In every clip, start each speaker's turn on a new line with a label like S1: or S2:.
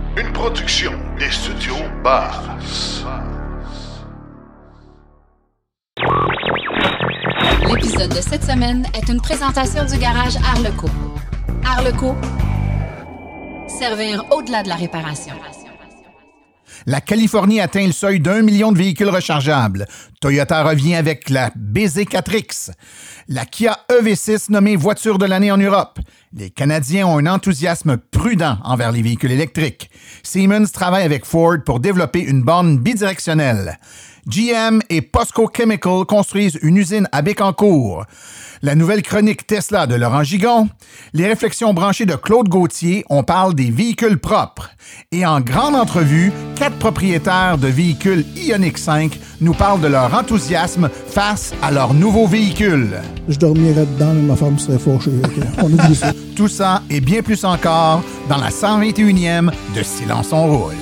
S1: Une production des studios Bass.
S2: L'épisode de cette semaine est une présentation du garage Arleco. Arleco, servir au-delà de la réparation.
S3: La Californie atteint le seuil d'1 million de véhicules rechargeables. Toyota revient avec la BZ4X. La Kia EV6 nommée voiture de l'année en Europe. Les Canadiens ont un enthousiasme prudent envers les véhicules électriques. Siemens travaille avec Ford pour développer une borne bidirectionnelle. GM et POSCO Chemical construisent une usine à Bécancour. La nouvelle chronique Tesla de Laurent Gigon. Les réflexions branchées de Claude Gauthier, on parle des véhicules propres. Et en grande entrevue, 4 propriétaires de véhicules Ioniq 5 nous parlent de leur enthousiasme face à leur nouveau véhicule.
S4: Je dormirais dedans, mais ma femme serait fâchée. On oublie ça.
S3: Tout ça et bien plus encore dans la 121e de Silence on roule.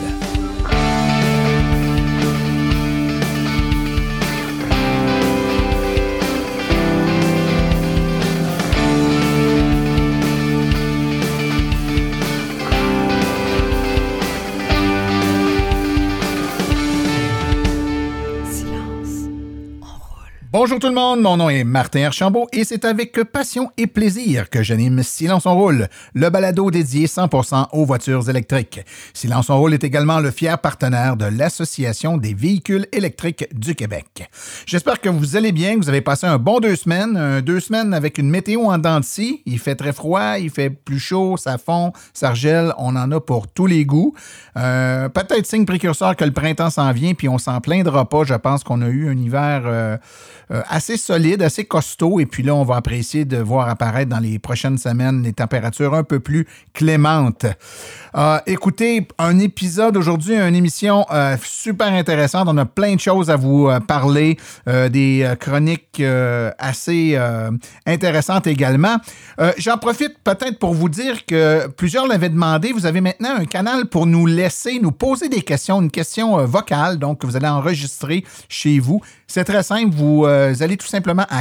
S3: Bonjour tout le monde, mon nom est Martin Archambault et c'est avec passion et plaisir que j'anime Silence on roule, le balado dédié 100% aux voitures électriques. Silence on roule est également le fier partenaire de l'Association des véhicules électriques du Québec. J'espère que vous allez bien, que vous avez passé un bon 2 semaines, 2 semaines avec une météo en dents de scie. Il fait très froid, il fait plus chaud, ça fond, ça regèle, on en a pour tous les goûts. Peut-être signe précurseur que le printemps s'en vient puis on s'en plaindra pas. Je pense qu'on a eu un hiver assez solide, assez costaud, et puis là, on va apprécier de voir apparaître dans les prochaines semaines les températures un peu plus clémentes. Écoutez, un épisode aujourd'hui, une émission super intéressante. On a plein de choses à vous parler, des chroniques assez intéressantes également. J'en profite peut-être pour vous dire que plusieurs l'avaient demandé, vous avez maintenant un canal pour nous laisser, nous poser des questions, une question vocale, donc que vous allez enregistrer chez vous. C'est très simple, vous allez tout simplement à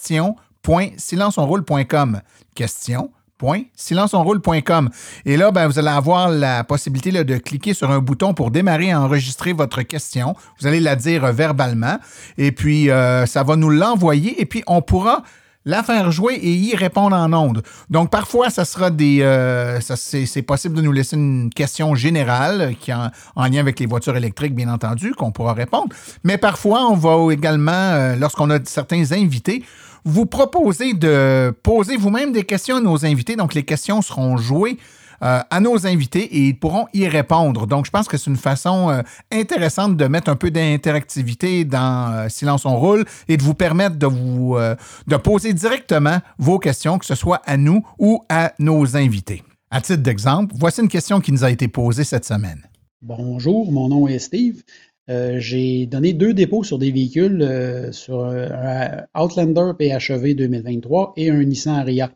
S3: question.silenceonroule.com. Question.silenceonroule.com. Et là, vous allez avoir la possibilité là, de cliquer sur un bouton pour démarrer et enregistrer votre question. Vous allez la dire verbalement et puis ça va nous l'envoyer et puis on pourra la faire jouer et y répondre en ondes. Donc, parfois, ça sera c'est possible de nous laisser une question générale qui est en lien avec les voitures électriques, bien entendu, qu'on pourra répondre. Mais parfois, on va également, lorsqu'on a certains invités, vous proposer de poser vous-même des questions à nos invités. Donc, les questions seront jouées à nos invités et ils pourront y répondre. Donc, je pense que c'est une façon intéressante de mettre un peu d'interactivité dans Silence on roule et de vous permettre de poser directement vos questions, que ce soit à nous ou à nos invités. À titre d'exemple, voici une question qui nous a été posée cette semaine.
S5: Bonjour, mon nom est Steve. J'ai donné 2 dépôts sur des véhicules, sur un Outlander PHEV 2023 et un Nissan Ariya.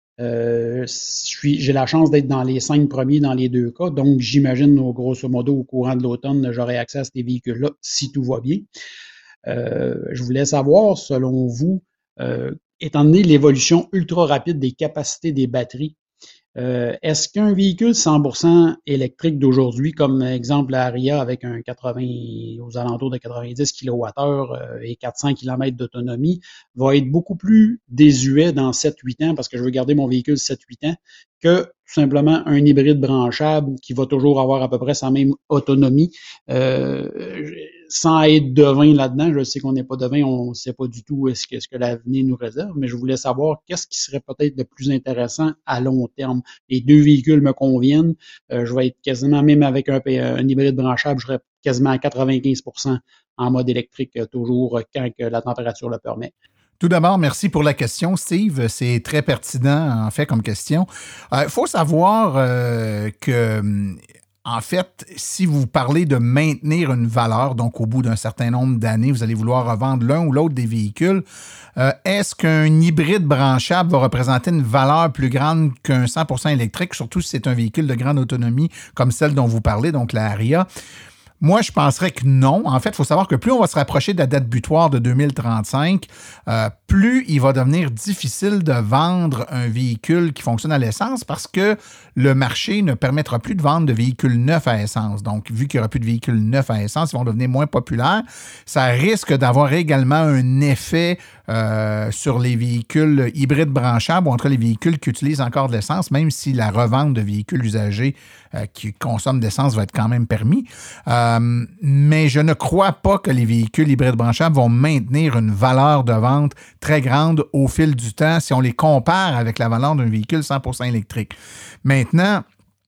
S5: J'ai la chance d'être dans les 5 premiers dans les 2 cas, donc j'imagine grosso modo au courant de l'automne, j'aurai accès à ces véhicules-là si tout va bien. Je voulais savoir, selon vous, étant donné l'évolution ultra rapide des capacités des batteries, est-ce qu'un véhicule 100% électrique d'aujourd'hui, comme exemple la Ariya avec un 80 aux alentours de 90 kWh et 400 km d'autonomie, va être beaucoup plus désuet dans 7-8 ans, parce que je veux garder mon véhicule 7-8 ans, que tout simplement un hybride branchable qui va toujours avoir à peu près sa même autonomie, sans être devin là-dedans. Je sais qu'on n'est pas devin, on ne sait pas du tout ce que l'avenir nous réserve, mais je voulais savoir qu'est-ce qui serait peut-être le plus intéressant à long terme. Les 2 véhicules me conviennent. Je vais être quasiment, même avec un hybride branchable, je serais quasiment à 95% en mode électrique, toujours quand que la température le permet.
S3: Tout d'abord, merci pour la question, Steve. C'est très pertinent, en fait, comme question. Il faut savoir que, en fait, si vous parlez de maintenir une valeur, donc au bout d'un certain nombre d'années, vous allez vouloir revendre l'un ou l'autre des véhicules, est-ce qu'un hybride branchable va représenter une valeur plus grande qu'un 100% électrique, surtout si c'est un véhicule de grande autonomie comme celle dont vous parlez, donc la Ariya? Moi, je penserais que non. En fait, il faut savoir que plus on va se rapprocher de la date butoir de 2035, plus il va devenir difficile de vendre un véhicule qui fonctionne à l'essence parce que le marché ne permettra plus de vendre de véhicules neufs à essence. Donc, vu qu'il n'y aura plus de véhicules neufs à essence, ils vont devenir moins populaires. Ça risque d'avoir également un effet sur les véhicules hybrides branchables ou entre les véhicules qui utilisent encore de l'essence, même si la revente de véhicules usagés qui consomment d'essence va être quand même permis. Mais je ne crois pas que les véhicules hybrides branchables vont maintenir une valeur de vente très grande au fil du temps si on les compare avec la valeur d'un véhicule 100% électrique. Maintenant,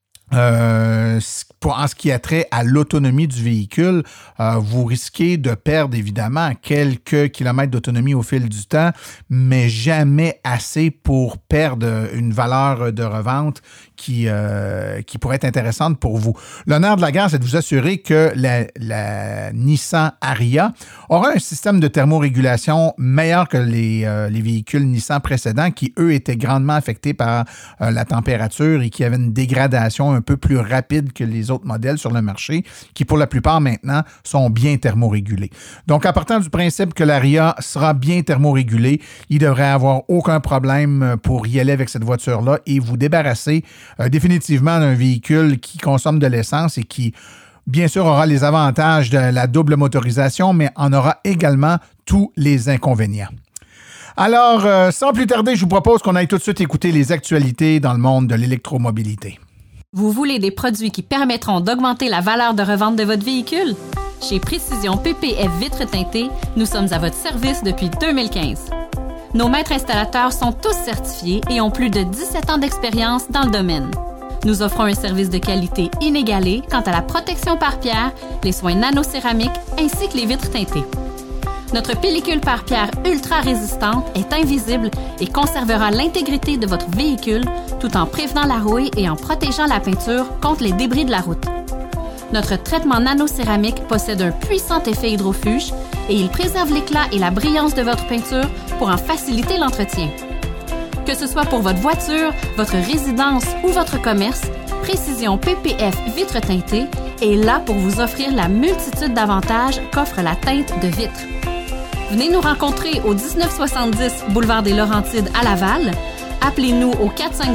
S3: en ce qui a trait à l'autonomie du véhicule, vous risquez de perdre évidemment quelques kilomètres d'autonomie au fil du temps, mais jamais assez pour perdre une valeur de revente qui pourrait être intéressante pour vous. L'honneur de la guerre, c'est de vous assurer que la Nissan Ariya aura un système de thermorégulation meilleur que les véhicules Nissan précédents qui, eux, étaient grandement affectés par la température et qui avaient une dégradation un peu plus rapide que les autres modèles sur le marché, qui pour la plupart maintenant sont bien thermorégulés. Donc, en partant du principe que l'Ariya sera bien thermorégulée, il ne devrait avoir aucun problème pour y aller avec cette voiture-là et vous débarrasser définitivement d'un véhicule qui consomme de l'essence et qui, bien sûr, aura les avantages de la double motorisation, mais en aura également tous les inconvénients. Alors, sans plus tarder, je vous propose qu'on aille tout de suite écouter les actualités dans le monde de l'électromobilité.
S6: Vous voulez des produits qui permettront d'augmenter la valeur de revente de votre véhicule? Chez Précision PPF Vitres teintées, nous sommes à votre service depuis 2015. Nos maîtres installateurs sont tous certifiés et ont plus de 17 ans d'expérience dans le domaine. Nous offrons un service de qualité inégalé quant à la protection par pierre, les soins nanocéramiques ainsi que les vitres teintées. Notre pellicule par pierre ultra résistante est invisible et conservera l'intégrité de votre véhicule tout en prévenant la rouille et en protégeant la peinture contre les débris de la route. Notre traitement nanocéramique possède un puissant effet hydrofuge et il préserve l'éclat et la brillance de votre peinture pour en faciliter l'entretien. Que ce soit pour votre voiture, votre résidence ou votre commerce, Précision PPF Vitres teintées est là pour vous offrir la multitude d'avantages qu'offre la teinte de vitre. Venez nous rencontrer au 1970 boulevard des Laurentides à Laval. Appelez-nous au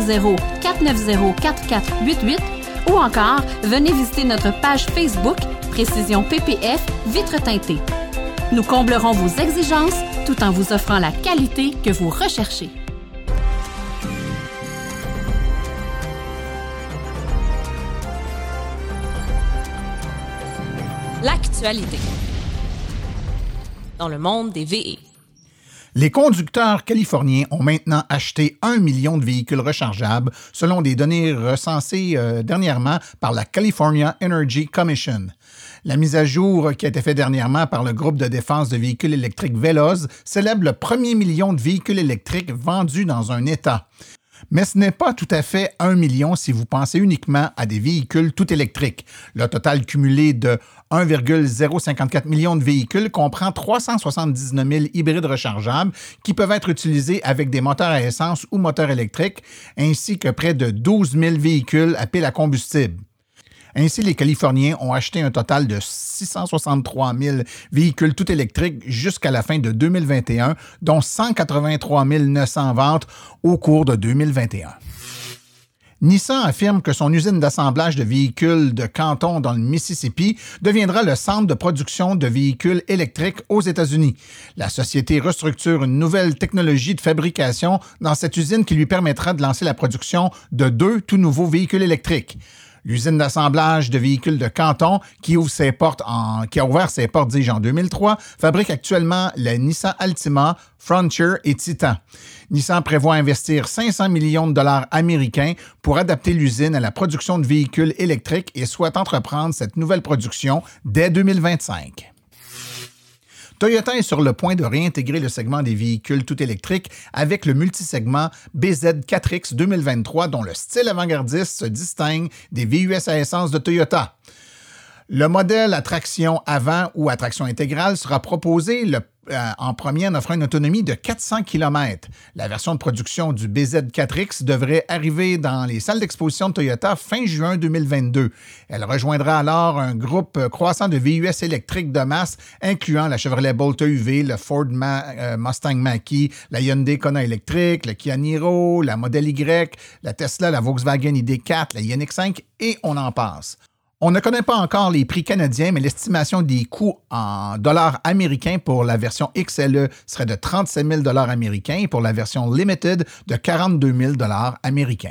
S6: 450-490-4488 ou encore venez visiter notre page Facebook Précision PPF Vitres teintées. Nous comblerons vos exigences tout en vous offrant la qualité que vous recherchez.
S7: L'actualité dans le monde des VE.
S3: Les conducteurs californiens ont maintenant acheté 1 million de véhicules rechargeables selon des données recensées dernièrement par la California Energy Commission. La mise à jour qui a été faite dernièrement par le groupe de défense de véhicules électriques Veloz célèbre le premier million de véhicules électriques vendus dans un État. Mais ce n'est pas tout à fait 1 million si vous pensez uniquement à des véhicules tout électriques. Le total cumulé de 1,054 million de véhicules comprend 379 000 hybrides rechargeables qui peuvent être utilisés avec des moteurs à essence ou moteurs électriques, ainsi que près de 12 000 véhicules à pile à combustible. Ainsi, les Californiens ont acheté un total de 663 000 véhicules tout électriques jusqu'à la fin de 2021, dont 183 900 ventes au cours de 2021. Nissan affirme que son usine d'assemblage de véhicules de Canton dans le Mississippi deviendra le centre de production de véhicules électriques aux États-Unis. La société restructure une nouvelle technologie de fabrication dans cette usine qui lui permettra de lancer la production de 2 tout nouveaux véhicules électriques. L'usine d'assemblage de véhicules de Canton, qui a ouvert ses portes en 2003, fabrique actuellement la Nissan Altima, Frontier et Titan. Nissan prévoit investir 500 millions de dollars américains pour adapter l'usine à la production de véhicules électriques et souhaite entreprendre cette nouvelle production dès 2025. Toyota est sur le point de réintégrer le segment des véhicules tout électriques avec le multisegment BZ4X 2023 dont le style avant-gardiste se distingue des VUS à essence de Toyota. Le modèle à traction avant ou à traction intégrale sera proposé en premier en offrant une autonomie de 400 km. La version de production du BZ4X devrait arriver dans les salles d'exposition de Toyota fin juin 2022. Elle rejoindra alors un groupe croissant de VUS électriques de masse, incluant la Chevrolet Bolt EV, le Ford Mustang Mach-E, la Hyundai Kona électrique, le Kia Niro, la Model Y, la Tesla, la Volkswagen ID4, la Ioniq 5 et on en passe. On ne connaît pas encore les prix canadiens, mais l'estimation des coûts en dollars américains pour la version XLE serait de 37 000 $ américains et pour la version Limited de 42 000 $ américains.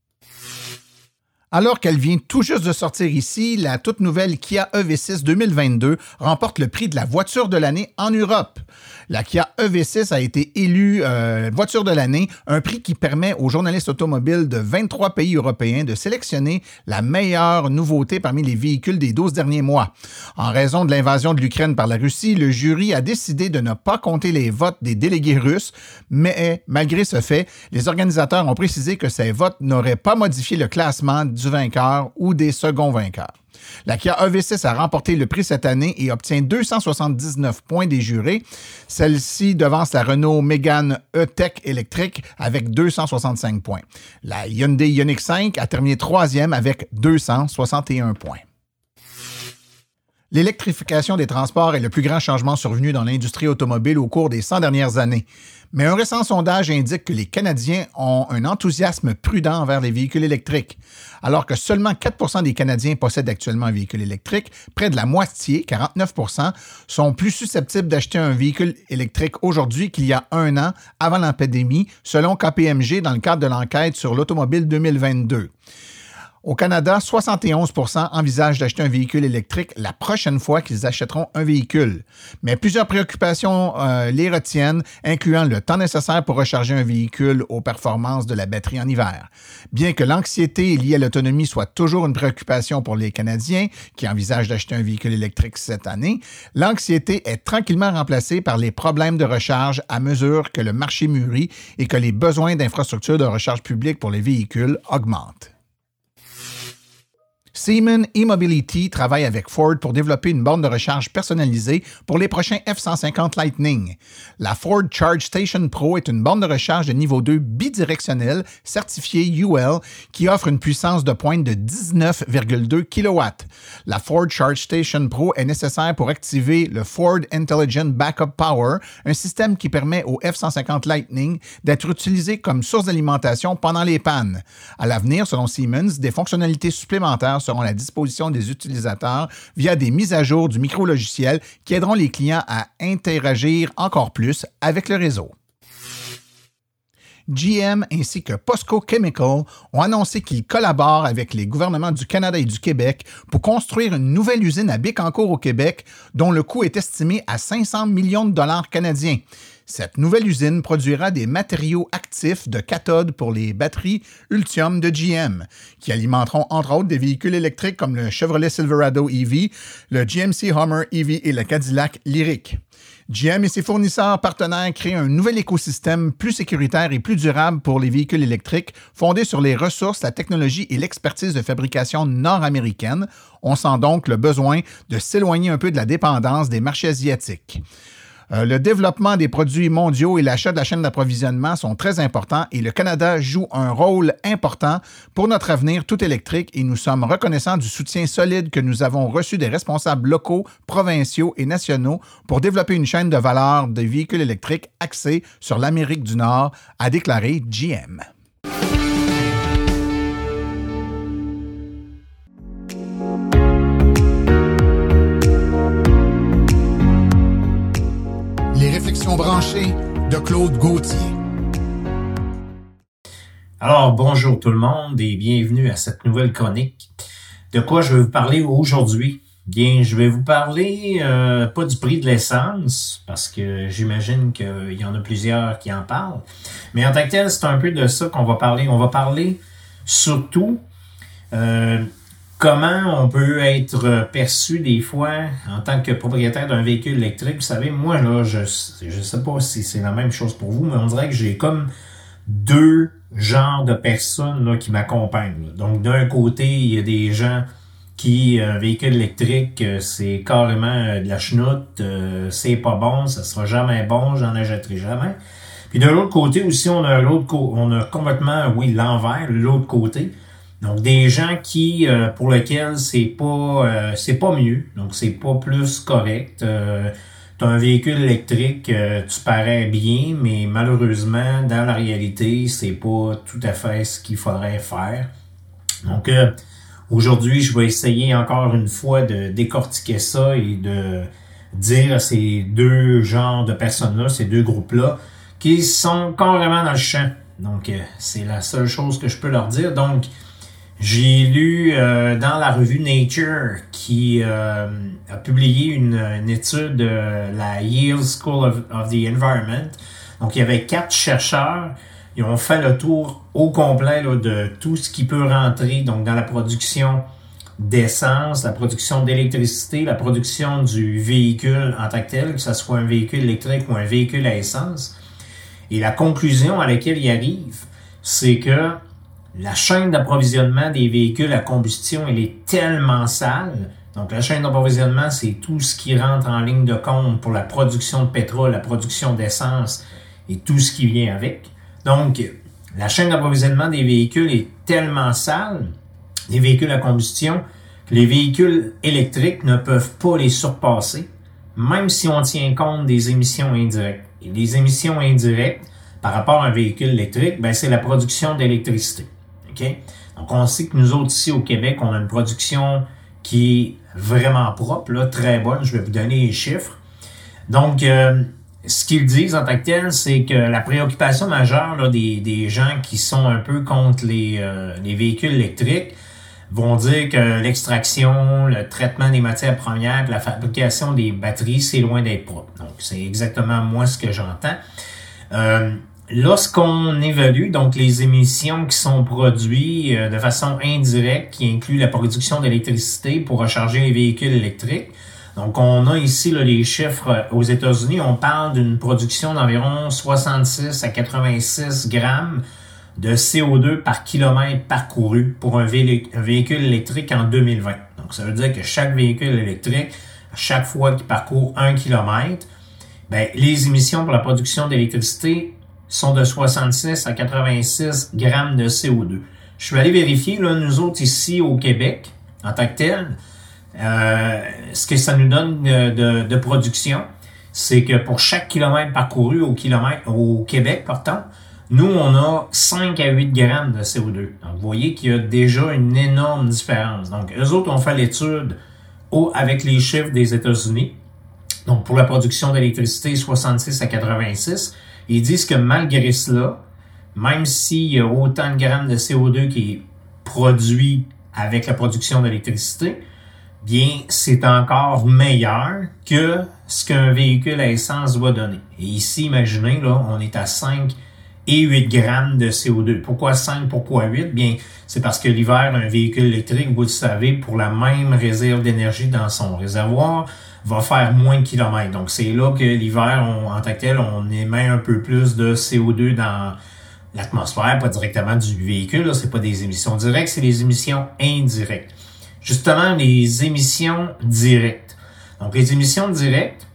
S3: Alors qu'elle vient tout juste de sortir ici, la toute nouvelle Kia EV6 2022 remporte le prix de la voiture de l'année en Europe. La Kia EV6 a été élue voiture de l'année, un prix qui permet aux journalistes automobiles de 23 pays européens de sélectionner la meilleure nouveauté parmi les véhicules des 12 derniers mois. En raison de l'invasion de l'Ukraine par la Russie, le jury a décidé de ne pas compter les votes des délégués russes, mais malgré ce fait, les organisateurs ont précisé que ces votes n'auraient pas modifié le classement du vainqueur ou des seconds vainqueurs. La Kia EV6 a remporté le prix cette année et obtient 279 points des jurés. Celle-ci devance la Renault Mégane E-Tech électrique avec 265 points. La Hyundai Ioniq 5 a terminé troisième avec 261 points. L'électrification des transports est le plus grand changement survenu dans l'industrie automobile au cours des 100 dernières années. Mais un récent sondage indique que les Canadiens ont un enthousiasme prudent envers les véhicules électriques. Alors que seulement 4 % des Canadiens possèdent actuellement un véhicule électrique, près de la moitié, 49 %, sont plus susceptibles d'acheter un véhicule électrique aujourd'hui qu'il y a un an, avant la pandémie, selon KPMG dans le cadre de l'enquête sur l'automobile 2022. Au Canada, 71 % envisagent d'acheter un véhicule électrique la prochaine fois qu'ils achèteront un véhicule. Mais plusieurs préoccupations les retiennent, incluant le temps nécessaire pour recharger un véhicule aux performances de la batterie en hiver. Bien que l'anxiété liée à l'autonomie soit toujours une préoccupation pour les Canadiens qui envisagent d'acheter un véhicule électrique cette année, l'anxiété est tranquillement remplacée par les problèmes de recharge à mesure que le marché mûrit et que les besoins d'infrastructures de recharge publique pour les véhicules augmentent. Siemens eMobility travaille avec Ford pour développer une borne de recharge personnalisée pour les prochains F-150 Lightning. La Ford Charge Station Pro est une borne de recharge de niveau 2 bidirectionnelle certifiée UL qui offre une puissance de pointe de 19,2 kW. La Ford Charge Station Pro est nécessaire pour activer le Ford Intelligent Backup Power, un système qui permet au F-150 Lightning d'être utilisé comme source d'alimentation pendant les pannes. À l'avenir, selon Siemens, des fonctionnalités supplémentaires seront à la disposition des utilisateurs via des mises à jour du micro-logiciel qui aideront les clients à interagir encore plus avec le réseau. GM ainsi que POSCO Chemical ont annoncé qu'ils collaborent avec les gouvernements du Canada et du Québec pour construire une nouvelle usine à Bécancour au Québec dont le coût est estimé à 500 millions de dollars canadiens. Cette nouvelle usine produira des matériaux actifs de cathode pour les batteries Ultium de GM, qui alimenteront entre autres des véhicules électriques comme le Chevrolet Silverado EV, le GMC Hummer EV et le Cadillac Lyriq. GM et ses fournisseurs partenaires créent un nouvel écosystème plus sécuritaire et plus durable pour les véhicules électriques, fondé sur les ressources, la technologie et l'expertise de fabrication nord-américaine. On sent donc le besoin de s'éloigner un peu de la dépendance des marchés asiatiques. Le développement des produits mondiaux et l'achat de la chaîne d'approvisionnement sont très importants et le Canada joue un rôle important pour notre avenir tout électrique et nous sommes reconnaissants du soutien solide que nous avons reçu des responsables locaux, provinciaux et nationaux pour développer une chaîne de valeur de véhicules électriques axée sur l'Amérique du Nord, a déclaré GM. Les réflexions branchées de Claude Gauthier.
S8: Alors, bonjour tout le monde et bienvenue à cette nouvelle chronique. De quoi je vais vous parler aujourd'hui? Bien, je vais vous parler pas du prix de l'essence, parce que j'imagine qu'il y en a plusieurs qui en parlent, mais en tant que tel, c'est un peu de ça qu'on va parler. On va parler surtout comment on peut être perçu des fois en tant que propriétaire d'un véhicule électrique. Vous savez, moi, là, je sais pas si c'est la même chose pour vous, mais on dirait que j'ai comme deux genres de personnes là, qui m'accompagnent. Là. Donc, d'un côté, il y a des gens un véhicule électrique, c'est carrément de la chenoute, c'est pas bon, ça sera jamais bon, j'en achèterai jamais. Puis de l'autre côté aussi, on a complètement, l'envers, l'autre côté. Donc des gens qui pour lesquels c'est pas mieux, donc c'est pas plus correct. T'as un véhicule électrique, tu parais bien, mais malheureusement, dans la réalité, c'est pas tout à fait ce qu'il faudrait faire. Donc aujourd'hui, je vais essayer encore une fois de décortiquer ça et de dire à ces deux genres de personnes-là, ces deux groupes-là, qui sont carrément dans le champ. Donc, c'est la seule chose que je peux leur dire. Donc, j'ai lu dans la revue Nature qui a publié une étude de la Yale School of the Environment. Donc, il y avait 4 chercheurs. Ils ont fait le tour au complet là, de tout ce qui peut rentrer donc dans la production d'essence, la production d'électricité, la production du véhicule en tant que tel, que ce soit un véhicule électrique ou un véhicule à essence. Et la conclusion à laquelle il arrive, c'est que la chaîne d'approvisionnement des véhicules à combustion, elle est tellement sale. Donc, la chaîne d'approvisionnement, c'est tout ce qui rentre en ligne de compte pour la production de pétrole, la production d'essence et tout ce qui vient avec. Donc, la chaîne d'approvisionnement des véhicules est tellement sale, les véhicules à combustion, que les véhicules électriques ne peuvent pas les surpasser, même si on tient compte des émissions indirectes. Et les émissions indirectes, par rapport à un véhicule électrique, c'est la production d'électricité. Okay? Donc, on sait que nous autres, ici au Québec, on a une production qui est vraiment propre, là, très bonne. Je vais vous donner les chiffres. Donc, ce qu'ils disent en tant que tel, c'est que la préoccupation majeure là, des gens qui sont un peu contre les véhicules électriques vont dire que l'extraction, le traitement des matières premières, la fabrication des batteries, c'est loin d'être propre. Donc, c'est exactement moi ce que j'entends. Lorsqu'on évalue donc les émissions qui sont produites de façon indirecte, qui inclut la production d'électricité pour recharger les véhicules électriques, donc on a ici là, les chiffres aux États-Unis, on parle d'une production d'environ 66 à 86 grammes de CO2 par kilomètre parcouru pour un véhicule électrique en 2020. Donc, ça veut dire que chaque véhicule électrique, à chaque fois qu'il parcourt 1 kilomètre, les émissions pour la production d'électricité sont de 66 à 86 grammes de CO2. Je suis allé vérifier, là, nous autres ici au Québec, en tant que tel, ce que ça nous donne de production, c'est que pour chaque kilomètre parcouru au Québec, nous, on a 5 à 8 grammes de CO2. Donc, vous voyez qu'il y a déjà une énorme différence. Donc, eux autres ont fait l'étude avec les chiffres des États-Unis. Donc, pour la production d'électricité, 66 à 86. Ils disent que malgré cela, même s'il y a autant de grammes de CO2 qui est produit avec la production d'électricité, bien, c'est encore meilleur que ce qu'un véhicule à essence va donner. Et ici, imaginez, là, on est à 5 et 8 grammes de CO2. Pourquoi 5? Pourquoi 8? Bien, c'est parce que l'hiver, un véhicule électrique, vous le savez, pour la même réserve d'énergie dans son réservoir, va faire moins de kilomètres. Donc, c'est là que l'hiver, en tant que tel, on émet un peu plus de CO2 dans l'atmosphère, pas directement du véhicule. Là, c'est pas des émissions directes, c'est des émissions indirectes. Justement, les émissions directes. Donc, les émissions directes,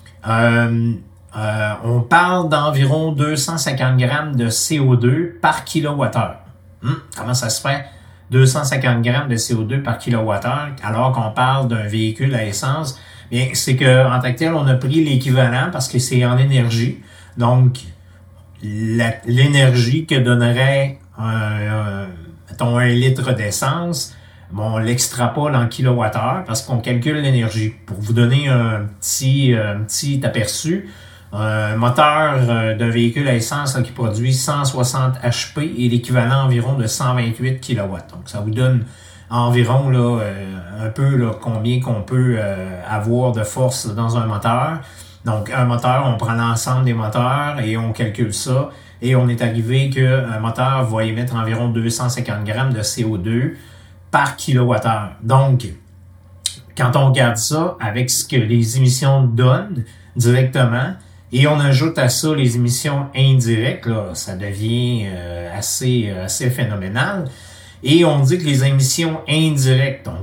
S8: on parle d'environ 250 grammes de CO2 par kilowattheure. Comment ça se fait? 250 grammes de CO2 par kilowattheure, alors qu'on parle d'un véhicule à essence. Bien, c'est que en tant que tel, on a pris l'équivalent parce que c'est en énergie. Donc, l'énergie que donnerait mettons, 1 litre d'essence, on l'extrapole en kilowattheure parce qu'on calcule l'énergie. Pour vous donner un petit aperçu, un moteur d'un véhicule à essence là, qui produit 160 HP est l'équivalent environ de 128 kW. Donc, ça vous donne environ là, un peu là, combien qu'on peut avoir de force dans un moteur. Donc, un moteur, on prend l'ensemble des moteurs et on calcule ça. Et on est arrivé qu'un moteur va émettre environ 250 grammes de CO2 par kilowattheure. Donc, quand on regarde ça avec ce que les émissions donnent directement, et on ajoute à ça les émissions indirectes, là, ça devient assez phénoménal. Et on dit que les émissions indirectes, donc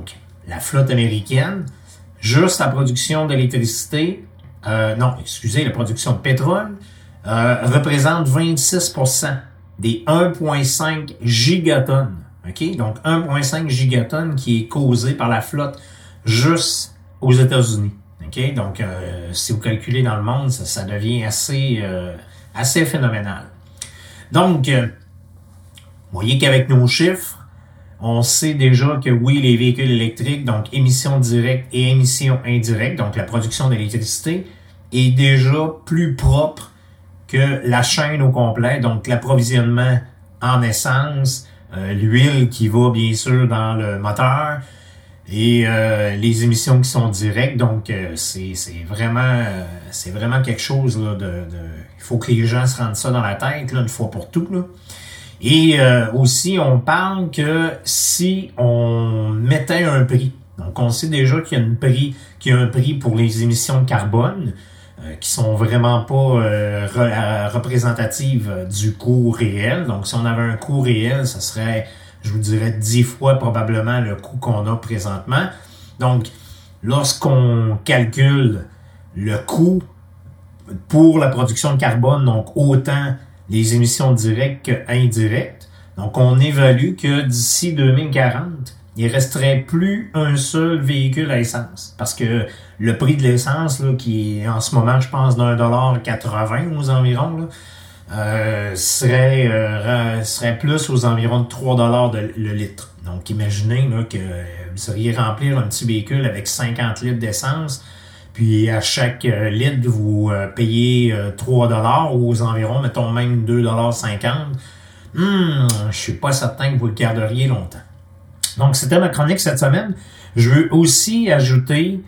S8: la flotte américaine, juste la production d'électricité, la production de pétrole, représente 26% des 1,5 gigatonnes. OK? Donc, 1,5 gigatonnes qui est causé par la flotte juste aux États-Unis. OK? Donc, si vous calculez dans le monde, ça devient assez phénoménal. Donc, vous voyez qu'avec nos chiffres, on sait déjà que oui, les véhicules électriques, donc émissions directes et émissions indirectes, donc la production d'électricité, est déjà plus propre que la chaîne au complet, donc l'approvisionnement en essence, l'huile qui va bien sûr dans le moteur et les émissions qui sont directes. Donc c'est vraiment quelque chose là, il faut que les gens se rendent ça dans la tête là, une fois pour tout là. Et aussi, on parle que si on mettait un prix, donc on sait déjà qu'il y a un prix pour les émissions de carbone qui sont vraiment pas représentatives du coût réel. Donc, si on avait un coût réel, ça serait, je vous dirais, 10 fois probablement le coût qu'on a présentement. Donc, lorsqu'on calcule le coût pour la production de carbone, donc autant les émissions directes que indirectes. Donc, on évalue que d'ici 2040, il resterait plus un seul véhicule à essence. Parce que le prix de l'essence, là, qui est en ce moment, je pense, d'1,80 aux environs, là, serait plus aux environs de 3 $ le litre. Donc, imaginez là, que vous iriez remplir un petit véhicule avec 50 litres d'essence. Puis à chaque litre, vous payez 3 $ ou aux environs, mettons même 2,50 $. Je suis pas certain que vous le garderiez longtemps. Donc, c'était ma chronique cette semaine. Je veux aussi ajouter,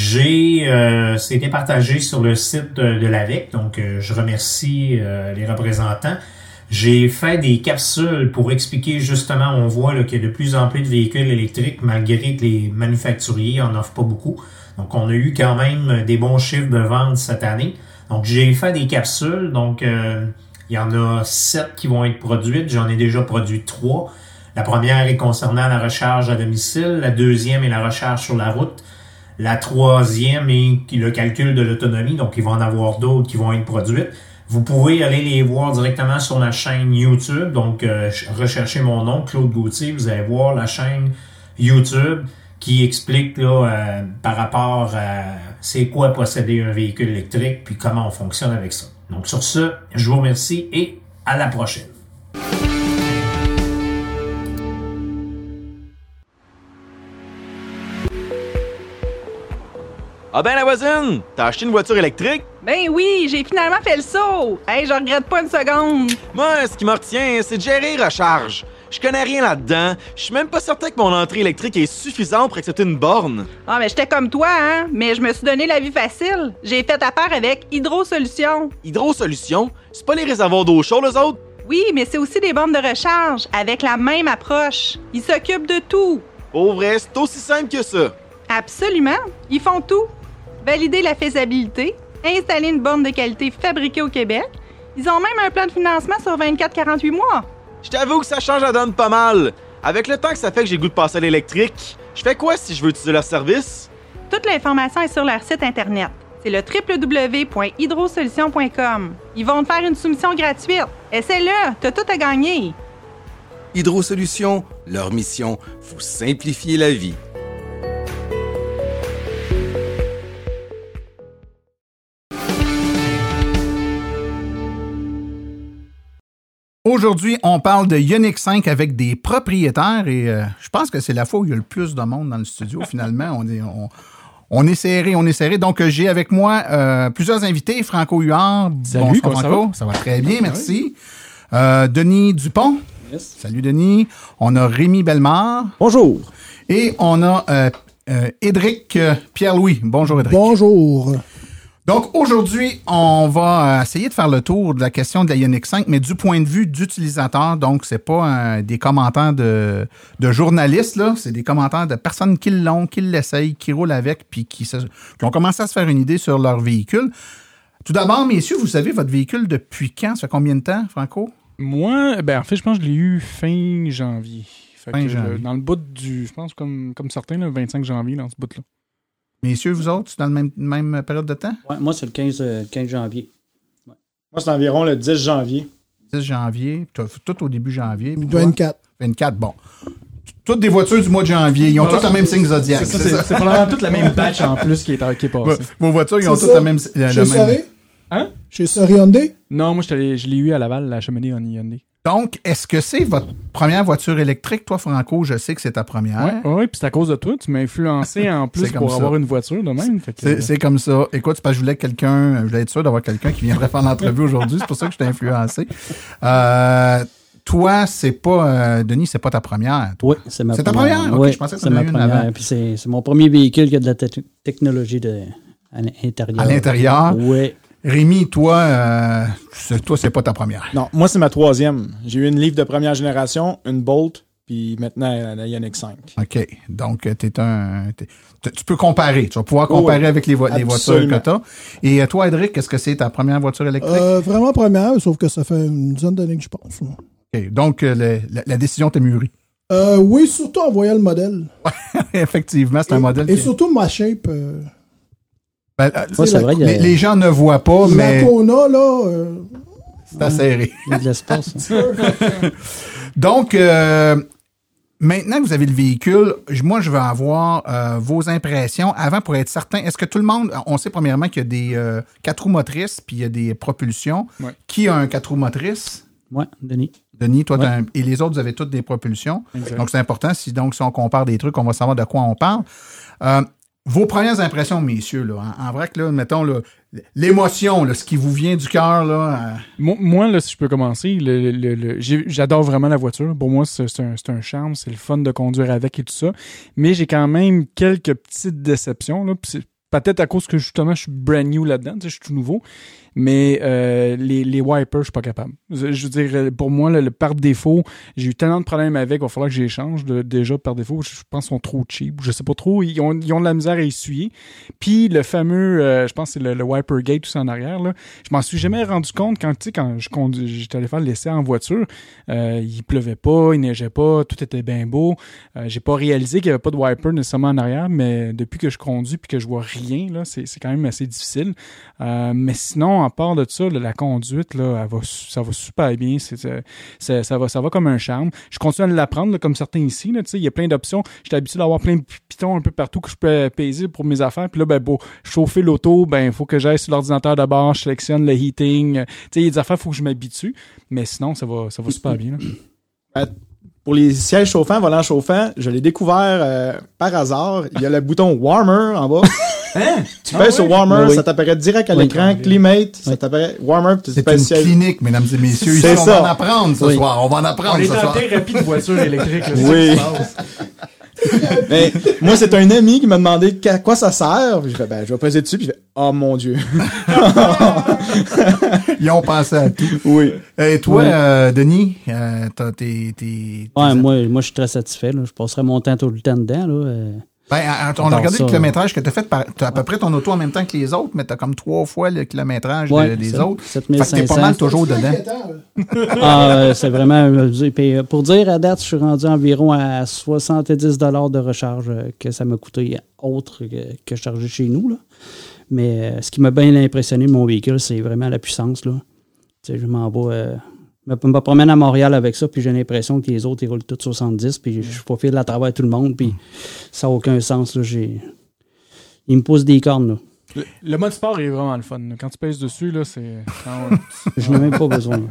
S8: c'était partagé sur le site de l'AVEC, donc je remercie les représentants. J'ai fait des capsules pour expliquer justement, on voit là, qu'il y a de plus en plus de véhicules électriques, malgré que les manufacturiers en offrent pas beaucoup. Donc, on a eu quand même des bons chiffres de vente cette année. Donc, j'ai fait des capsules. Donc, il y en a 7 qui vont être produites. J'en ai déjà produit 3. La première est concernant la recharge à domicile. La deuxième est la recharge sur la route. La troisième est le calcul de l'autonomie. Donc, il va en avoir d'autres qui vont être produites. Vous pouvez aller les voir directement sur ma chaîne YouTube. Donc, recherchez mon nom, Claude Gauthier. Vous allez voir la chaîne YouTube qui explique là, par rapport à c'est quoi posséder un véhicule électrique puis comment on fonctionne avec ça. Donc sur ce, je vous remercie et à la prochaine.
S9: Ah ben la voisine, t'as acheté une voiture électrique?
S10: Ben oui, j'ai finalement fait le saut! Hey, je regrette pas une seconde!
S9: Moi, ce qui me retient, c'est de gérer recharge. Je connais rien là-dedans. Je suis même pas certain que mon entrée électrique est suffisante pour accepter une borne.
S10: Ah, mais j'étais comme toi, hein? Mais je me suis donné la vie facile. J'ai fait affaire avec Hydro-Solutions.
S9: Hydro-Solutions? C'est pas les réservoirs d'eau chaude, eux autres?
S10: Oui, mais c'est aussi des bornes de recharge, avec la même approche. Ils s'occupent de tout.
S9: Pour vrai, c'est aussi simple que ça.
S10: Absolument. Ils font tout. Valider la faisabilité, installer une borne de qualité fabriquée au Québec. Ils ont même un plan de financement sur 24-48 mois.
S9: Je t'avoue que ça change la donne pas mal. Avec le temps que ça fait que j'ai le goût de passer à l'électrique, je fais quoi si je veux utiliser leur service?
S10: Toute l'information est sur leur site Internet. C'est le www.hydrosolutions.com. Ils vont te faire une soumission gratuite. Essaie-le, t'as tout à gagner.
S11: Hydro-Solutions, leur mission, vous simplifier la vie.
S3: Aujourd'hui, on parle de Ioniq 5 avec des propriétaires et je pense que c'est la fois où il y a le plus de monde dans le studio. Finalement, on est serré. Donc, j'ai avec moi plusieurs invités. Franco Huard.
S12: Salut,
S3: bonsoir, Franco. Ça va très bien, merci. Denis Dupont.
S12: Yes.
S3: Salut, Denis. On a Rémi Bellemare.
S12: Bonjour.
S3: Et on a Édric Pierre-Louis. Bonjour, Édric.
S4: Bonjour.
S3: Donc, aujourd'hui, on va essayer de faire le tour de la question de la Ioniq 5, mais du point de vue d'utilisateur. Donc, c'est pas des commentaires de journalistes, là. C'est des commentaires de personnes qui l'ont, qui l'essayent, qui roulent avec, puis qui ont commencé à se faire une idée sur leur véhicule. Tout d'abord, messieurs, vous savez votre véhicule depuis quand? Ça fait combien de temps, Franco?
S12: Moi, en fait, je pense que je l'ai eu fin janvier. Fait que, dans le bout du, je pense, comme certains, le 25 janvier, dans ce bout-là.
S3: Messieurs, vous autres, c'est dans la même période de temps?
S13: Ouais, moi, c'est le 15 janvier.
S14: Ouais. Moi, c'est environ le 10 janvier.
S3: 10 janvier, tout au début janvier.
S4: 24.
S3: 24, bon. Toutes des voitures du mois de janvier. Ils ont tous le même signe zodiac.
S12: C'est probablement toute la même batch en plus qui est passée.
S3: Vos voitures, ils ont toutes la même...
S4: Chez Soré?
S12: Hein?
S4: Chez Soré Hyundai?
S12: Non, moi, je l'ai eu à Laval, la cheminée Hyundai.
S3: Donc, est-ce que c'est votre première voiture électrique? Toi, Franco, je sais que c'est ta première.
S12: Oui, puis c'est à cause de toi. Tu m'as influencé en plus pour avoir une voiture de même.
S3: C'est comme ça. Écoute, c'est parce que je voulais être sûr d'avoir quelqu'un qui viendrait faire l'entrevue aujourd'hui. C'est pour ça que je t'ai influencé. Toi, c'est pas... Denis, c'est pas ta première.
S13: Oui, c'est ma première.
S3: C'est ta première?
S13: Oui,
S3: je pensais que
S13: c'est ma première. Puis c'est mon premier véhicule qui a de la technologie à l'intérieur.
S3: À l'intérieur?
S13: Oui.
S3: Rémi, toi, c'est pas ta première.
S14: Non, moi, c'est ma troisième. J'ai eu une Leaf de première génération, une Bolt, puis maintenant la Ioniq 5.
S3: OK. Donc, tu peux comparer. Tu vas pouvoir comparer avec les voitures que tu as. Et toi, Edric, est-ce que c'est ta première voiture électrique?
S4: Vraiment première, sauf que ça fait une dizaine d'années que je pense.
S3: OK. Donc, la décision t'est mûrie.
S4: Oui, surtout en voyant le modèle.
S3: Effectivement, c'est un modèle.
S4: Et surtout ma shape.
S13: C'est vrai,
S3: les gens ne voient pas, mais...
S4: La Kona, là...
S3: c'est acéré.
S13: Il y a de l'espace.
S3: Donc, maintenant que vous avez le véhicule, moi, je veux avoir vos impressions. Avant, pour être certain, est-ce que tout le monde... On sait premièrement qu'il y a des 4 roues motrices, puis il y a des propulsions. Ouais. Qui a un 4 roues motrices?
S13: Moi, Denis.
S3: Denis, toi, et les autres, vous avez toutes des propulsions. Exact. Donc, c'est important. Si on compare des trucs, on va savoir de quoi on parle. Vos premières impressions, messieurs, là, en vrai que là, mettons, là, l'émotion, là, ce qui vous vient du cœur, là.
S12: Moi, là, si je peux commencer, j'adore vraiment la voiture. Pour moi, c'est un charme, c'est le fun de conduire avec et tout ça. Mais j'ai quand même quelques petites déceptions, là. Puis c'est peut-être à cause que justement, je suis brand new là-dedans, tu sais, je suis tout nouveau. Mais les wipers, je suis pas capable. Je veux dire, pour moi, le par défaut, j'ai eu tellement de problèmes avec, il va falloir que j'y échange déjà par défaut. Je pense qu'ils sont trop cheap. Je sais pas trop. Ils ont de la misère à essuyer. Puis le fameux, je pense que c'est le wiper gate tout ça en arrière, là. Je m'en suis jamais rendu compte quand j'étais allé faire l'essai en voiture. Il pleuvait pas, il neigeait pas, tout était bien beau. J'ai pas réalisé qu'il y avait pas de wiper nécessairement en arrière, mais depuis que je conduis puis que je vois rien, là, c'est quand même assez difficile. Mais sinon, en part de ça, la conduite, là, ça va super bien. Ça va comme un charme. Je continue à l'apprendre, comme certains ici. Là, il y a plein d'options. J'étais habitué d'avoir plein de pitons un peu partout que je peux peser pour mes affaires. Puis là, pour chauffer l'auto, il faut que j'aille sur l'ordinateur d'abord, je sélectionne le heating. Il y a des affaires, il faut que je m'habitue. Mais sinon, ça va super bien. Là.
S14: Pour les sièges chauffants, volants chauffants, je l'ai découvert par hasard. Il y a le bouton Warmer en bas.
S3: Hein?
S14: Tu pèses sur Warmer, ça t'apparaît direct à l'écran. Climate, ça t'apparaît Warmer.
S3: C'est une clinique, mesdames et messieurs. Ici, on va en apprendre ce soir. On va en apprendre ce soir.
S12: On est en thérapie de voiture électrique. Là,
S14: oui. Mais moi, c'est un ami qui m'a demandé à quoi ça sert. Puis je fais, je vais peser dessus. Puis je fais, oh mon Dieu.
S3: Ils ont pensé à tout.
S14: Oui.
S3: Et toi, Denis, t'as tes...
S13: moi, je suis très satisfait. Là. Je passerai mon temps tout le temps dedans. Là.
S3: On a regardé le kilométrage que tu as fait. Tu as à peu près ton auto en même temps que les autres, mais tu as comme 3 fois le kilométrage des autres.
S13: 7500.
S3: Fait que t'es pas mal toujours
S13: dedans. C'est vraiment... Pour dire, à date, je suis rendu environ à 70 $ de recharge que ça m'a coûté autre que charger chez nous. Là. Mais ce qui m'a bien impressionné de mon véhicule, c'est vraiment la puissance. Là. Je m'en vais... Je me promène à Montréal avec ça, puis j'ai l'impression que les autres, ils roulent tous 70, puis je profite à travers tout le monde, puis ça n'a aucun sens. Là, ils me poussent des cornes. Là.
S12: Le mode sport est vraiment le fun. Là. Quand tu pèses dessus, là, c'est...
S13: Je n'ai même pas besoin.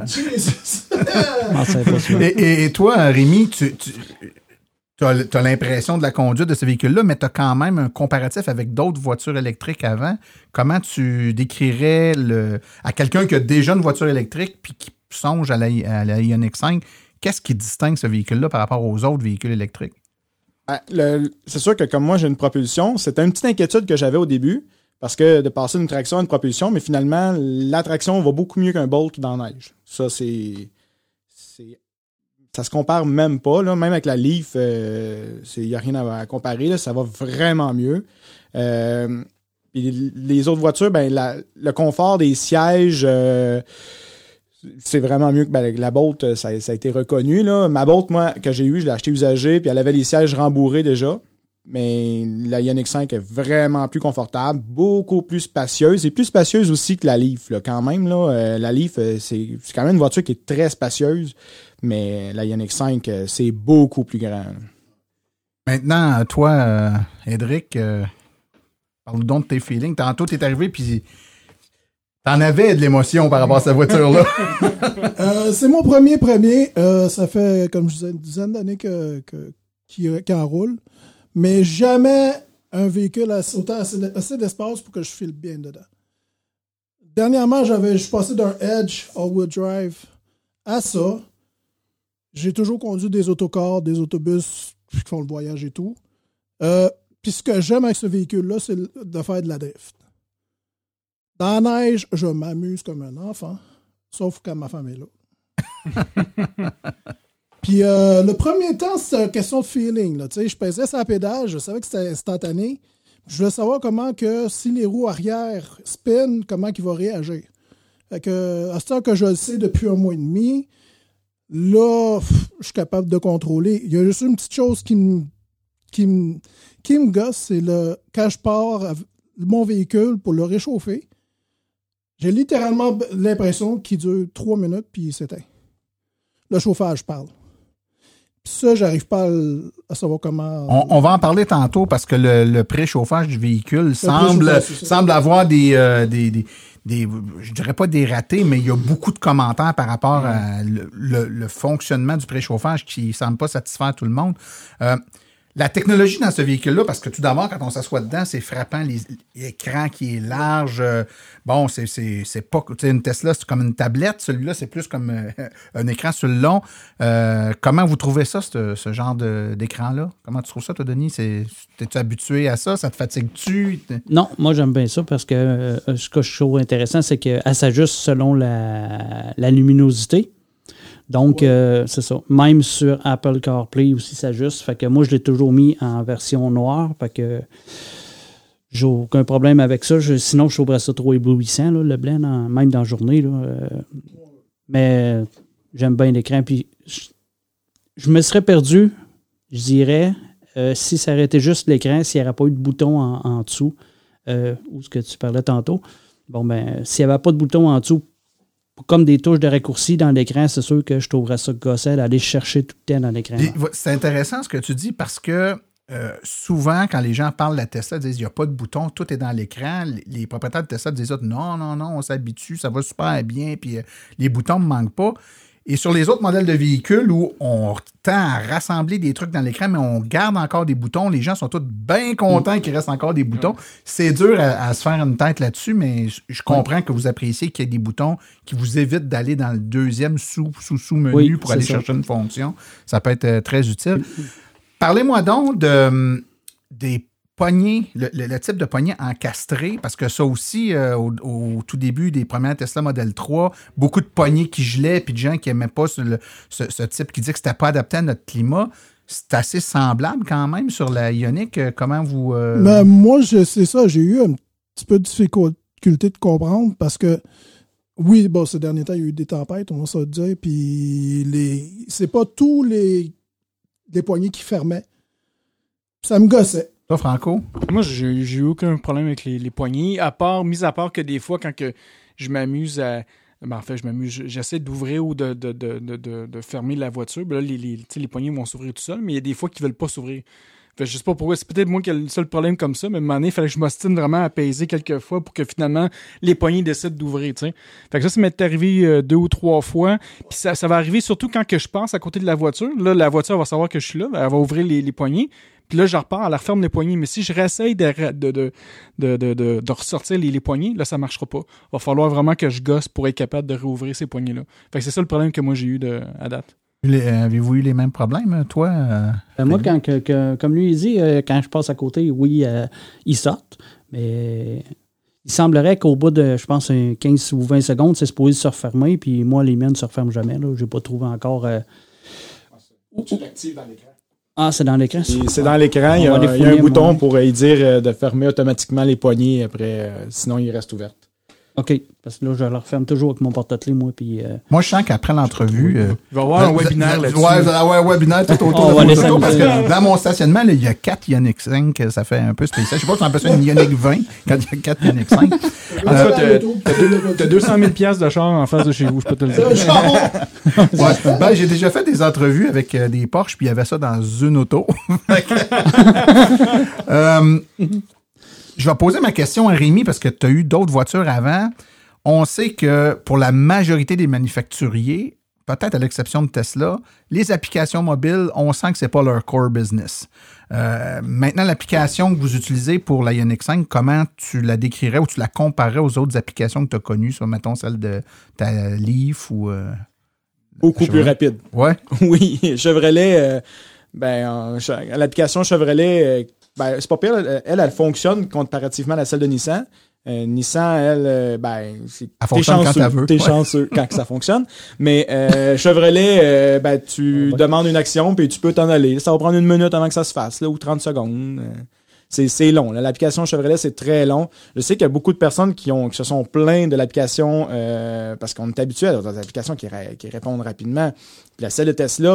S3: Et toi, Rémi, tu as l'impression de la conduite de ce véhicule-là, mais tu as quand même un comparatif avec d'autres voitures électriques avant. Comment tu décrirais à quelqu'un qui a déjà une voiture électrique puis qui songe à la Ioniq 5, qu'est-ce qui distingue ce véhicule-là par rapport aux autres véhicules électriques?
S14: C'est sûr que comme moi, j'ai une propulsion, c'était une petite inquiétude que j'avais au début, parce que de passer d'une traction à une propulsion, mais finalement, la traction va beaucoup mieux qu'un Bolt dans la neige. Ça, ça se compare même pas. Là. Même avec la Leaf, il n'y a rien à comparer. Là. Ça va vraiment mieux. Puis les autres voitures, le confort des sièges... c'est vraiment mieux que la Bolt, ça a été reconnu. Là. Ma Bolt, moi, que j'ai eue, je l'ai achetée usagée, puis elle avait les sièges rembourrés déjà. Mais la Ioniq 5 est vraiment plus confortable, beaucoup plus spacieuse, et plus spacieuse aussi que la Leaf, là, quand même. Là, la Leaf, c'est quand même une voiture qui est très spacieuse, mais la Ioniq 5, c'est beaucoup plus grand.
S3: Maintenant, toi, Edric, parle-nous donc de tes feelings. Tantôt, t'es arrivé, puis t'en avais de l'émotion par rapport à cette voiture-là.
S4: C'est mon premier. Ça fait, comme je disais, une dizaine d'années qu'il en roule. Mais jamais un véhicule a assez d'espace pour que je file bien dedans. Dernièrement, je suis passé d'un Edge all-wheel drive à ça. J'ai toujours conduit des autocars, des autobus qui font le voyage et tout. Puis ce que j'aime avec ce véhicule-là, c'est de faire de la drift. Dans la neige, je m'amuse comme un enfant, sauf quand ma femme est là. Puis le premier temps, c'était une question de feeling. Là. Je pesais sa pédale, je savais que c'était instantané. Je voulais savoir comment que si les roues arrière spin, comment il va réagir. Fait que, à ce temps que je le sais depuis un mois et demi, là, je suis capable de contrôler. Il y a juste une petite chose qui me gosse, c'est quand je pars mon véhicule pour le réchauffer, j'ai littéralement l'impression qu'il dure 3 minutes puis il s'éteint. Le chauffage parle. Puis ça, j'arrive pas à savoir comment...
S3: On va en parler tantôt parce que le préchauffage du véhicule semble avoir des je dirais pas des ratés, mais il y a beaucoup de commentaires par rapport à le fonctionnement du préchauffage qui semble pas satisfaire tout le monde. La technologie dans ce véhicule-là, parce que tout d'abord, quand on s'assoit dedans, c'est frappant, l'écran qui est large. Bon, c'est pas... Tu sais, une Tesla, c'est comme une tablette. Celui-là, c'est plus comme un écran sur le long. Comment vous trouvez ça, ce genre d'écran-là? Comment tu trouves ça, toi, Denis? T'es-tu habitué à ça? Ça te fatigue-tu?
S13: Non, moi, j'aime bien ça parce que ce que je trouve intéressant, c'est qu'elle s'ajuste selon la luminosité. Donc, c'est ça. Même sur Apple CarPlay aussi, ça s'ajuste. Fait que moi, je l'ai toujours mis en version noire. Fait que j'ai aucun problème avec ça. Sinon, je trouverais ça trop éblouissant, là, le blanc, même dans la journée. Là. Mais j'aime bien l'écran. Puis, je me serais perdu, je dirais, si ça aurait été juste l'écran, s'il n'y aurait pas eu de bouton en dessous, ou ce que tu parlais tantôt. Bon, ben, s'il n'y avait pas de bouton en dessous, comme des touches de raccourci dans l'écran, c'est sûr que je trouverais ça gossant d'aller chercher tout le temps dans l'écran.
S3: C'est intéressant ce que tu dis parce que souvent, quand les gens parlent de la Tesla, ils disent qu'il n'y a pas de bouton, tout est dans l'écran. Les propriétaires de Tesla disent non, on s'habitue, ça va super bien, puis les boutons ne me manquent pas. Et sur les autres modèles de véhicules où on tend à rassembler des trucs dans l'écran, mais on garde encore des boutons, les gens sont tous bien contents qu'il reste encore des boutons. C'est dur à se faire une tête là-dessus, mais je comprends que vous appréciez qu'il y ait des boutons qui vous évitent d'aller dans le deuxième sous-menu pour aller chercher une fonction. Ça peut être très utile. Parlez-moi donc des poignées, le type de poignée encastrée, parce que ça aussi, au tout début des premières Tesla Model 3, beaucoup de poignées qui gelaient, puis de gens qui n'aimaient pas ce type, qui disaient que c'était pas adapté à notre climat. C'est assez semblable quand même sur la Ioniq. Comment vous...
S4: Ben, moi, c'est ça, j'ai eu un petit peu de difficulté de comprendre, parce que, oui, bon, ces derniers temps, il y a eu des tempêtes, on va se dire, puis c'est pas tous les poignées qui fermaient. Ça me gossait.
S3: Toi, Franco?
S12: Moi, j'ai eu aucun problème avec les poignées, mis à part que des fois, quand que je m'amuse à... Ben, en fait, j'essaie d'ouvrir ou de fermer la voiture. Ben là, les poignées vont s'ouvrir tout seuls, mais il y a des fois qui ne veulent pas s'ouvrir. Fait, je sais pas pourquoi, c'est peut-être moi qui ai le seul problème comme ça, mais à un moment donné, il fallait que je m'ostine vraiment à peser quelques fois pour que finalement, les poignées décident d'ouvrir, tu sais. Fait que ça m'est arrivé 2 ou 3 fois, puis ça va arriver surtout quand que je passe à côté de la voiture. Là, la voiture va savoir que je suis là, elle va ouvrir les poignées, puis là, je repars, elle referme les poignées. Mais si je réessaye de ressortir les poignées, là, ça marchera pas. Il va falloir vraiment que je gosse pour être capable de réouvrir ces poignées-là. Fait que c'est ça le problème que moi, j'ai eu à date.
S3: Avez-vous eu les mêmes problèmes, toi?
S13: Moi, comme lui, il dit, quand je passe à côté, oui, ils sortent. Mais il semblerait qu'au bout de, je pense, 15 ou 20 secondes, c'est supposé se refermer. Puis moi, les miennes ne se referment jamais. Je n'ai pas trouvé encore...
S14: Tu l'actives dans l'écran.
S13: Ah, c'est dans l'écran?
S14: C'est dans l'écran. Il y a un bouton pour dire de fermer automatiquement les poignées après, sinon ils restent ouvertes.
S13: OK. Parce que là, je le referme toujours avec mon porte-clés, moi. Puis,
S3: Moi, je sens qu'après l'entrevue.
S12: Il va y avoir un webinaire là-dessus.
S3: Ouais, vous allez avoir un webinaire tout autour de vos autos. Parce que dans mon stationnement, là, il y a 4 Ioniq 5. Ça fait un peu spécial. Je sais pas si on appelle ça une Ioniq 20 quand il y a 4 Ioniq 5.
S12: T'as 200 000 $ de char en face de chez vous, je peux te le dire.
S3: Ouais. Ben, j'ai déjà fait des entrevues avec des Porsche, puis il y avait ça dans une auto. Je vais poser ma question à Rémi parce que tu as eu d'autres voitures avant. On sait que pour la majorité des manufacturiers, peut-être à l'exception de Tesla, les applications mobiles, on sent que c'est pas leur core business. Maintenant, l'application que vous utilisez pour la Ioniq 5, comment tu la décrirais ou tu la comparerais aux autres applications que tu as connues, soit, mettons, celle de ta Leaf ou...
S14: Beaucoup plus rapide.
S3: Ouais.
S14: Oui, Chevrolet, l'application Chevrolet, c'est pas pire. Elle fonctionne comparativement à celle de Nissan. Nissan, elle
S3: fonctionne quand elle veut.
S14: T'es chanceux quand ça fonctionne. Mais Chevrolet, tu demandes une action puis tu peux t'en aller. Ça va prendre 1 minute avant que ça se fasse, là, ou 30 secondes. C'est long. Là. L'application Chevrolet, c'est très long. Je sais qu'il y a beaucoup de personnes qui se sont plaints de l'application parce qu'on est habitué à des applications qui répondent rapidement. Puis la celle de Tesla,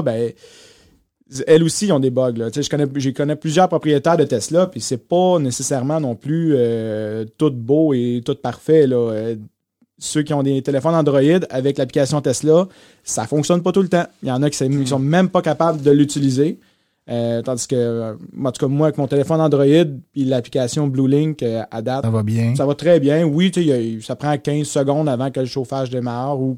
S14: elles aussi ont des bugs. Là. Je connais plusieurs propriétaires de Tesla, puis c'est pas nécessairement non plus tout beau et tout parfait. Là. Ceux qui ont des téléphones Android avec l'application Tesla, ça fonctionne pas tout le temps. Il y en a qui sont même pas capables de l'utiliser. Tandis que, en tout cas, moi, avec mon téléphone Android puis l'application BlueLink à date,
S3: ça va bien.
S14: Ça va très bien. Oui, ça prend 15 secondes avant que le chauffage démarre ou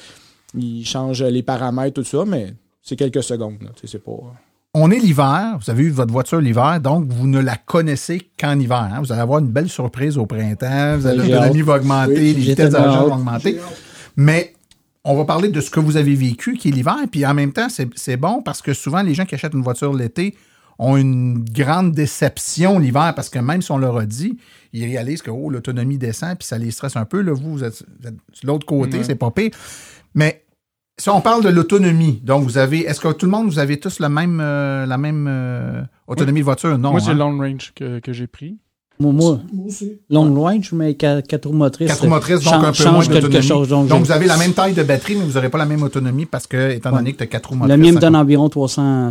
S14: qu'il change les paramètres, tout ça, mais c'est quelques secondes. Là, c'est pas...
S3: On est l'hiver, vous avez eu votre voiture l'hiver, donc vous ne la connaissez qu'en hiver. Hein? Vous allez avoir une belle surprise au printemps, l'autonomie va augmenter, les vitesses de recharge vont augmenter. Mais on va parler de ce que vous avez vécu, qui est l'hiver, puis en même temps, c'est bon parce que souvent, les gens qui achètent une voiture l'été ont une grande déception l'hiver parce que même si on leur a dit, ils réalisent que l'autonomie descend puis ça les stresse un peu. Là, vous êtes de l'autre côté, c'est pas pire. Mais si on parle de l'autonomie, donc est-ce que tout le monde, vous avez tous la même autonomie de voiture? Non.
S12: Moi, c'est Long Range que j'ai pris.
S13: Moi aussi. Long range, mais 4 roues motrices.
S3: 4 roues motrices, donc un peu moins d'autonomie.
S13: Quelque chose, donc
S3: vous avez la même taille de batterie, mais vous n'aurez pas la même autonomie parce que, étant donné que tu as 4 roues motrices.
S13: Le mien me donne environ 300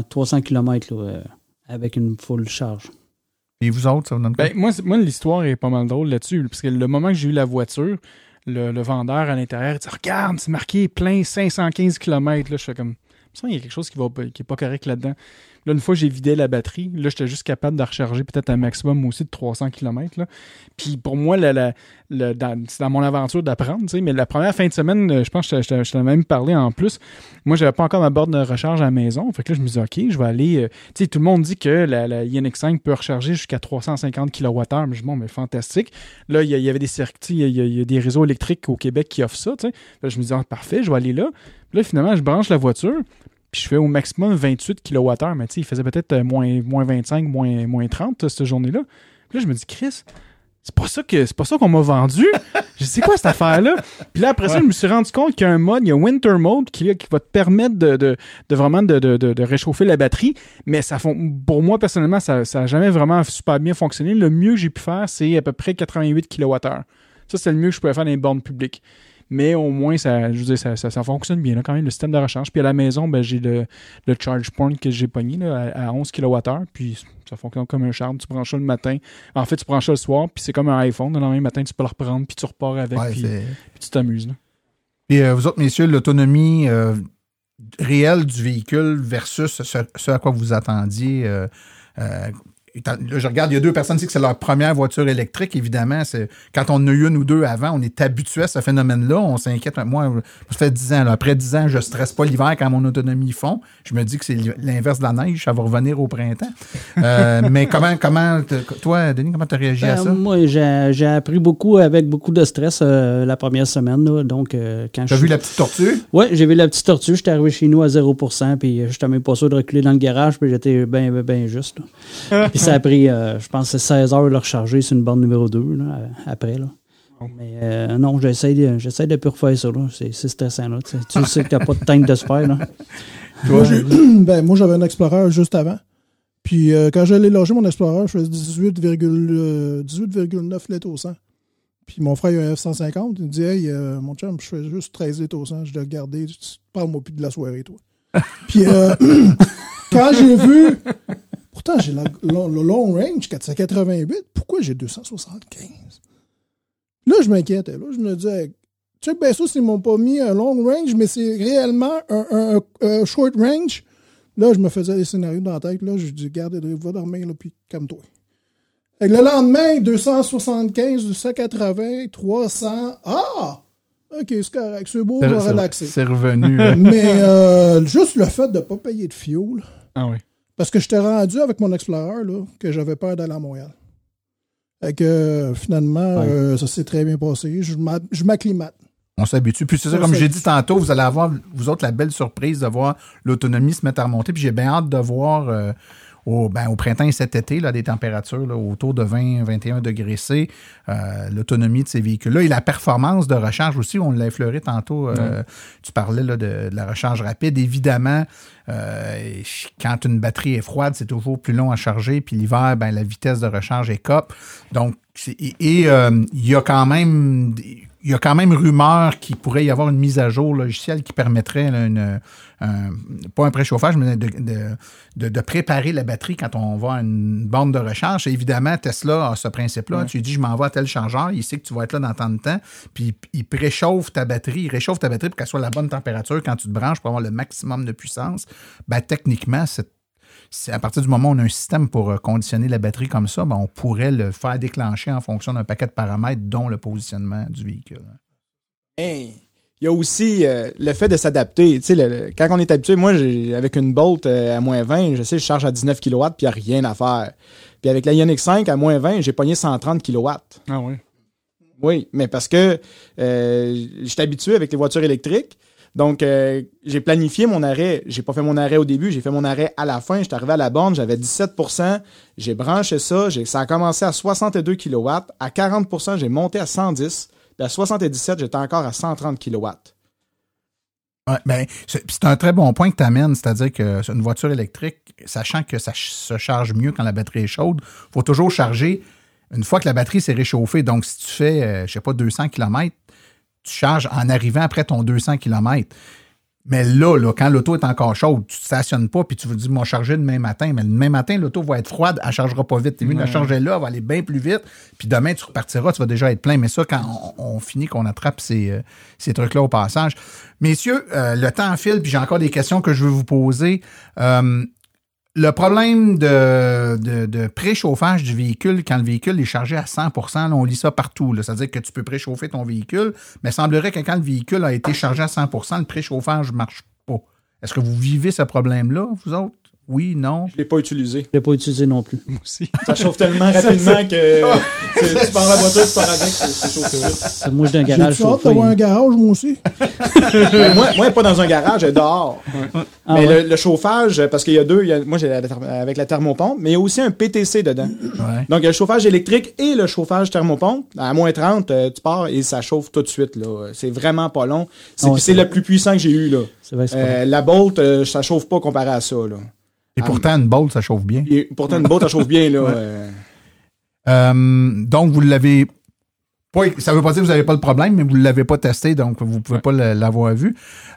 S13: km là, avec une full charge.
S3: Et vous autres, ça vous donne quoi?
S12: Moi, l'histoire est pas mal drôle là-dessus, parce que le moment que j'ai eu la voiture, le vendeur à l'intérieur, il dit « Regarde, c'est marqué plein 515 km. » Là, je fais comme... Il y a quelque chose qui est pas correct là-dedans. Là, une fois, j'ai vidé la batterie. Là, j'étais juste capable de recharger peut-être un maximum aussi de 300 km. Là. Puis pour moi, c'est dans mon aventure d'apprendre. Mais la première fin de semaine, je pense que je t'en ai même parlé en plus. Moi, j'avais pas encore ma borne de recharge à la maison. Fait que là, je me dis, OK, je vais aller... tout le monde dit que la Ioniq 5 peut recharger jusqu'à 350 kWh. Mais je dis, bon, mais fantastique. Là, il y avait des circuits, il y a des réseaux électriques au Québec qui offrent ça. Là, je me dis, parfait, je vais aller là. Puis là, finalement, je branche la voiture. Puis je fais au maximum 28 kWh, mais il faisait peut-être moins 25, moins 30 cette journée-là. Puis là, je me dis, Chris, c'est pas ça qu'on m'a vendu. Je dis, c'est quoi cette affaire-là? Puis là, après ça, je me suis rendu compte qu'il y a un mode, il y a Winter Mode qui va te permettre de vraiment de réchauffer la batterie. Mais pour moi, personnellement, ça n'a jamais vraiment super bien fonctionné. Le mieux que j'ai pu faire, c'est à peu près 88 kWh. Ça, c'est le mieux que je pouvais faire dans les bornes publiques. Mais au moins, ça fonctionne bien là, quand même, le système de recharge. Puis à la maison, j'ai le charge point que j'ai pogné là, à 11 kWh. Puis ça fonctionne comme un charme. Tu branches ça le matin. En fait, tu branches ça le soir. Puis c'est comme un iPhone. Le lendemain matin, tu peux le reprendre. Puis tu repars avec.
S3: Ouais,
S12: puis tu t'amuses. Là.
S3: Et vous autres, messieurs, l'autonomie réelle du véhicule versus ce à quoi vous attendiez. Là, je regarde, il y a 2 personnes ici que c'est leur première voiture électrique, évidemment. Quand on en a eu une ou 2 avant, on est habitué à ce phénomène-là. On s'inquiète. Moi, ça fait 10 ans. Là. Après 10 ans, je ne stresse pas l'hiver quand mon autonomie fond. Je me dis que c'est l'inverse de la neige. Ça va revenir au printemps. Mais comment toi, Denis, comment tu as réagi à ça?
S13: Moi, j'ai appris beaucoup avec beaucoup de stress la première semaine. Là. Donc, quand
S3: tu as vu la petite tortue?
S13: Oui, j'ai vu la petite tortue. J'étais arrivé chez nous à 0%. Puis je n'étais même pas sûr de reculer dans le garage. Puis j'étais bien juste. Puis ça a pris, je pense, 16 heures de le recharger sur une borne numéro 2 là, après. Là. Mais non, j'essaie de plus refaire ça. Là. C'est stressant. Là. Tu sais que tu n'as pas de teinte de super. Là.
S4: Moi, j'avais un Explorer juste avant. Puis quand j'allais loger mon Explorer, je faisais 18,9 litres au 100. Puis mon frère, il a un F-150. Il me dit, hey, mon chum, je fais juste 13 litres au 100. Je dois regarder. Parle-moi plus de la soirée, toi. Puis quand j'ai vu... Pourtant, j'ai le long range, 488. Pourquoi j'ai 275? Là, je m'inquiétais. Là, je me disais, check bien ça, s'ils m'ont pas mis un long range, mais c'est réellement un short range. Là, je me faisais des scénarios dans la tête. Là, je dis, garde, va dormir, là, puis calme-toi. Et le lendemain, 275, 280, 300. Ah! OK, c'est correct. C'est beau, on va relaxer.
S3: C'est revenu.
S4: Mais juste le fait de ne pas payer de fuel.
S12: Ah oui.
S4: Parce que j'étais rendu avec mon Explorer là, que j'avais peur d'aller à Montréal. Et que finalement, ça s'est très bien passé. Je m'acclimate.
S3: On s'habitue. Puis c'est ça, comme j'ai dit tantôt, vous allez avoir, vous autres, la belle surprise de voir l'autonomie se mettre à remonter. Puis j'ai bien hâte de voir au printemps et cet été, là, des températures là, autour de 20-21 degrés C, l'autonomie de ces véhicules-là. Et la performance de recharge aussi, on l'a effleuré tantôt. Tu parlais là, de la recharge rapide. Évidemment, quand une batterie est froide, c'est toujours plus long à charger. Puis l'hiver, la vitesse de recharge est cop. Donc, il y a quand même... Il y a quand même rumeur qu'il pourrait y avoir une mise à jour logicielle qui permettrait pas un préchauffage, mais de préparer la batterie quand on va à une borne de recharge. Et évidemment, Tesla a ce principe-là. Ouais. Tu lui dis, je m'en vais à tel chargeur, il sait que tu vas être là dans tant de temps, puis il préchauffe ta batterie, il réchauffe ta batterie pour qu'elle soit à la bonne température quand tu te branches pour avoir le maximum de puissance. Techniquement, c'est à partir du moment où on a un système pour conditionner la batterie comme ça, on pourrait le faire déclencher en fonction d'un paquet de paramètres, dont le positionnement du véhicule.
S14: Hey, il y a aussi le fait de s'adapter. Quand on est habitué, moi, avec une Bolt à moins 20, je charge à 19 kW puis il n'y a rien à faire. Puis avec la Ioniq 5 à moins 20, j'ai pogné 130 kW.
S12: Ah oui?
S14: Oui, mais parce que je suis habitué avec les voitures électriques. Donc, j'ai planifié mon arrêt. J'ai pas fait mon arrêt au début, j'ai fait mon arrêt à la fin. J'étais arrivé à la borne, j'avais 17%. J'ai branché ça. Ça a commencé à 62 kW. À 40%, j'ai monté à 110. Puis à 77, j'étais encore à 130 kW.
S3: Ouais, c'est un très bon point que tu amènes. C'est-à-dire qu'une voiture électrique, sachant que ça se charge mieux quand la batterie est chaude, il faut toujours charger une fois que la batterie s'est réchauffée. Donc, si tu fais, 200 km, tu charges en arrivant après ton 200 km. Mais là, quand l'auto est encore chaude, tu ne te stationnes pas puis tu veux dire, moi, charger demain matin. Mais demain matin, l'auto va être froide, elle ne chargera pas vite. Tu es mieux de la charger là, elle va aller bien plus vite. Puis demain, tu repartiras, tu vas déjà être plein. Mais ça, quand on finit, qu'on attrape ces trucs-là au passage. Messieurs, le temps file, puis j'ai encore des questions que je veux vous poser. Le problème de préchauffage du véhicule, quand le véhicule est chargé à 100%, là, on lit ça partout. Là. C'est-à-dire que tu peux préchauffer ton véhicule, mais il semblerait que quand le véhicule a été chargé à 100%, le préchauffage ne marche pas. Est-ce que vous vivez ce problème-là, vous autres? Oui, non?
S14: Je ne l'ai pas utilisé.
S13: Je ne l'ai pas utilisé non plus.
S12: Moi aussi.
S14: Ça chauffe tellement rapidement que tu pars la voiture, tu pars avec, c'est chaud.
S13: Moi, je suis dans un garage chauffé.
S4: J'ai d'avoir un garage, moi aussi.
S14: moi, pas dans un garage, dehors. Mais le chauffage, parce qu'il y a deux, moi j'ai avec la thermopompe, mais il y a aussi un PTC dedans.
S3: Ouais.
S14: Donc il y a le chauffage électrique et le chauffage thermopompe. À moins 30, tu pars et ça chauffe tout de suite. Là. C'est vraiment pas long. C'est le plus puissant que j'ai eu. Là.
S13: C'est vrai,
S14: la Bolt, ça chauffe pas comparé à ça. Là.
S3: Et pourtant, une Bolt, ça chauffe bien.
S14: Pourtant, une Bolt, ça chauffe bien. Là.
S3: Ouais. Donc, vous l'avez pas... Ça ne veut pas dire que vous n'avez pas le problème, mais vous ne l'avez pas testé, donc vous ne pouvez pas l'avoir vu.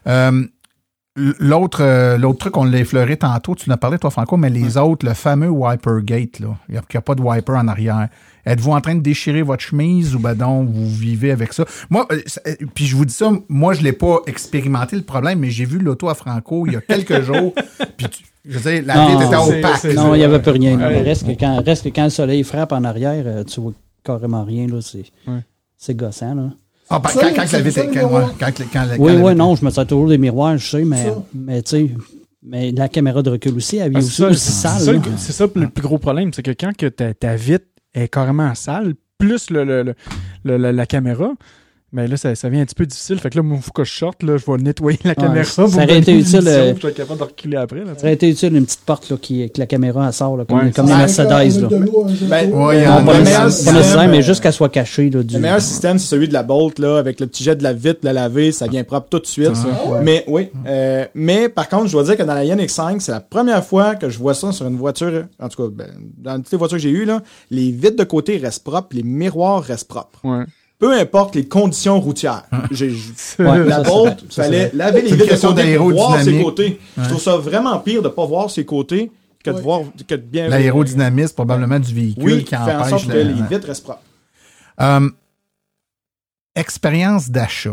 S3: L'autre truc, on l'a effleuré tantôt, tu en as parlé, toi, Franco, mais les autres, le fameux wiper gate, là, il n'y a pas de wiper en arrière. Êtes-vous en train de déchirer votre chemise ou donc vous vivez avec ça? Moi, puis je vous dis ça, moi, je ne l'ai pas expérimenté le problème, mais j'ai vu l'auto à Franco il y a quelques jours, puis je veux dire, la vitre était opaque.
S13: Non, il n'y avait plus rien. Reste que quand le soleil frappe en arrière, tu vois carrément rien. Là, c'est gossant. Là.
S3: Ah, quand la vitre est...
S13: Oui, non, je me sers toujours des miroirs, je sais, mais tu sais... Mais la caméra de recul aussi, elle vient aussi sale.
S12: C'est ça le plus gros problème, c'est que quand que ta vitre est carrément sale, plus la caméra, mais là, ça devient un petit peu difficile. Fait que là, il faut que je sorte, là, je vais nettoyer la caméra. Ça
S13: aurait été utile.
S12: Je vais être capable de reculer après. Là,
S13: ça aurait été utile une petite porte là, que la caméra elle sort, là, comme les Mercedes. Mais juste qu'elle soit cachée. Là,
S14: le meilleur système, c'est celui de la Bolt, là, avec le petit jet de la vitre, la laver, ça vient propre tout de suite. Mais oui. Mais par contre, je dois dire que dans la Ioniq 5, c'est la première fois que je vois ça sur une voiture. En tout cas, dans toutes les voitures que j'ai eues, là, les vitres de côté restent propres, les miroirs restent propres.
S12: Ouais.
S14: peu importe les conditions routières.
S13: Ouais,
S14: la Bolt, il fallait laver les
S3: C'est une
S14: vitres de
S3: question
S14: côté pour voir ses
S3: d'aérodynamique.
S14: côtés.
S3: Ouais.
S14: Je trouve ça vraiment pire de pas voir ses côtés que de voir que de bien...
S3: L'aérodynamisme, probablement, du véhicule
S14: Oui,
S3: qui
S14: fait en
S3: empêche...
S14: sorte que les vitres restent propres.
S3: Expérience d'achat.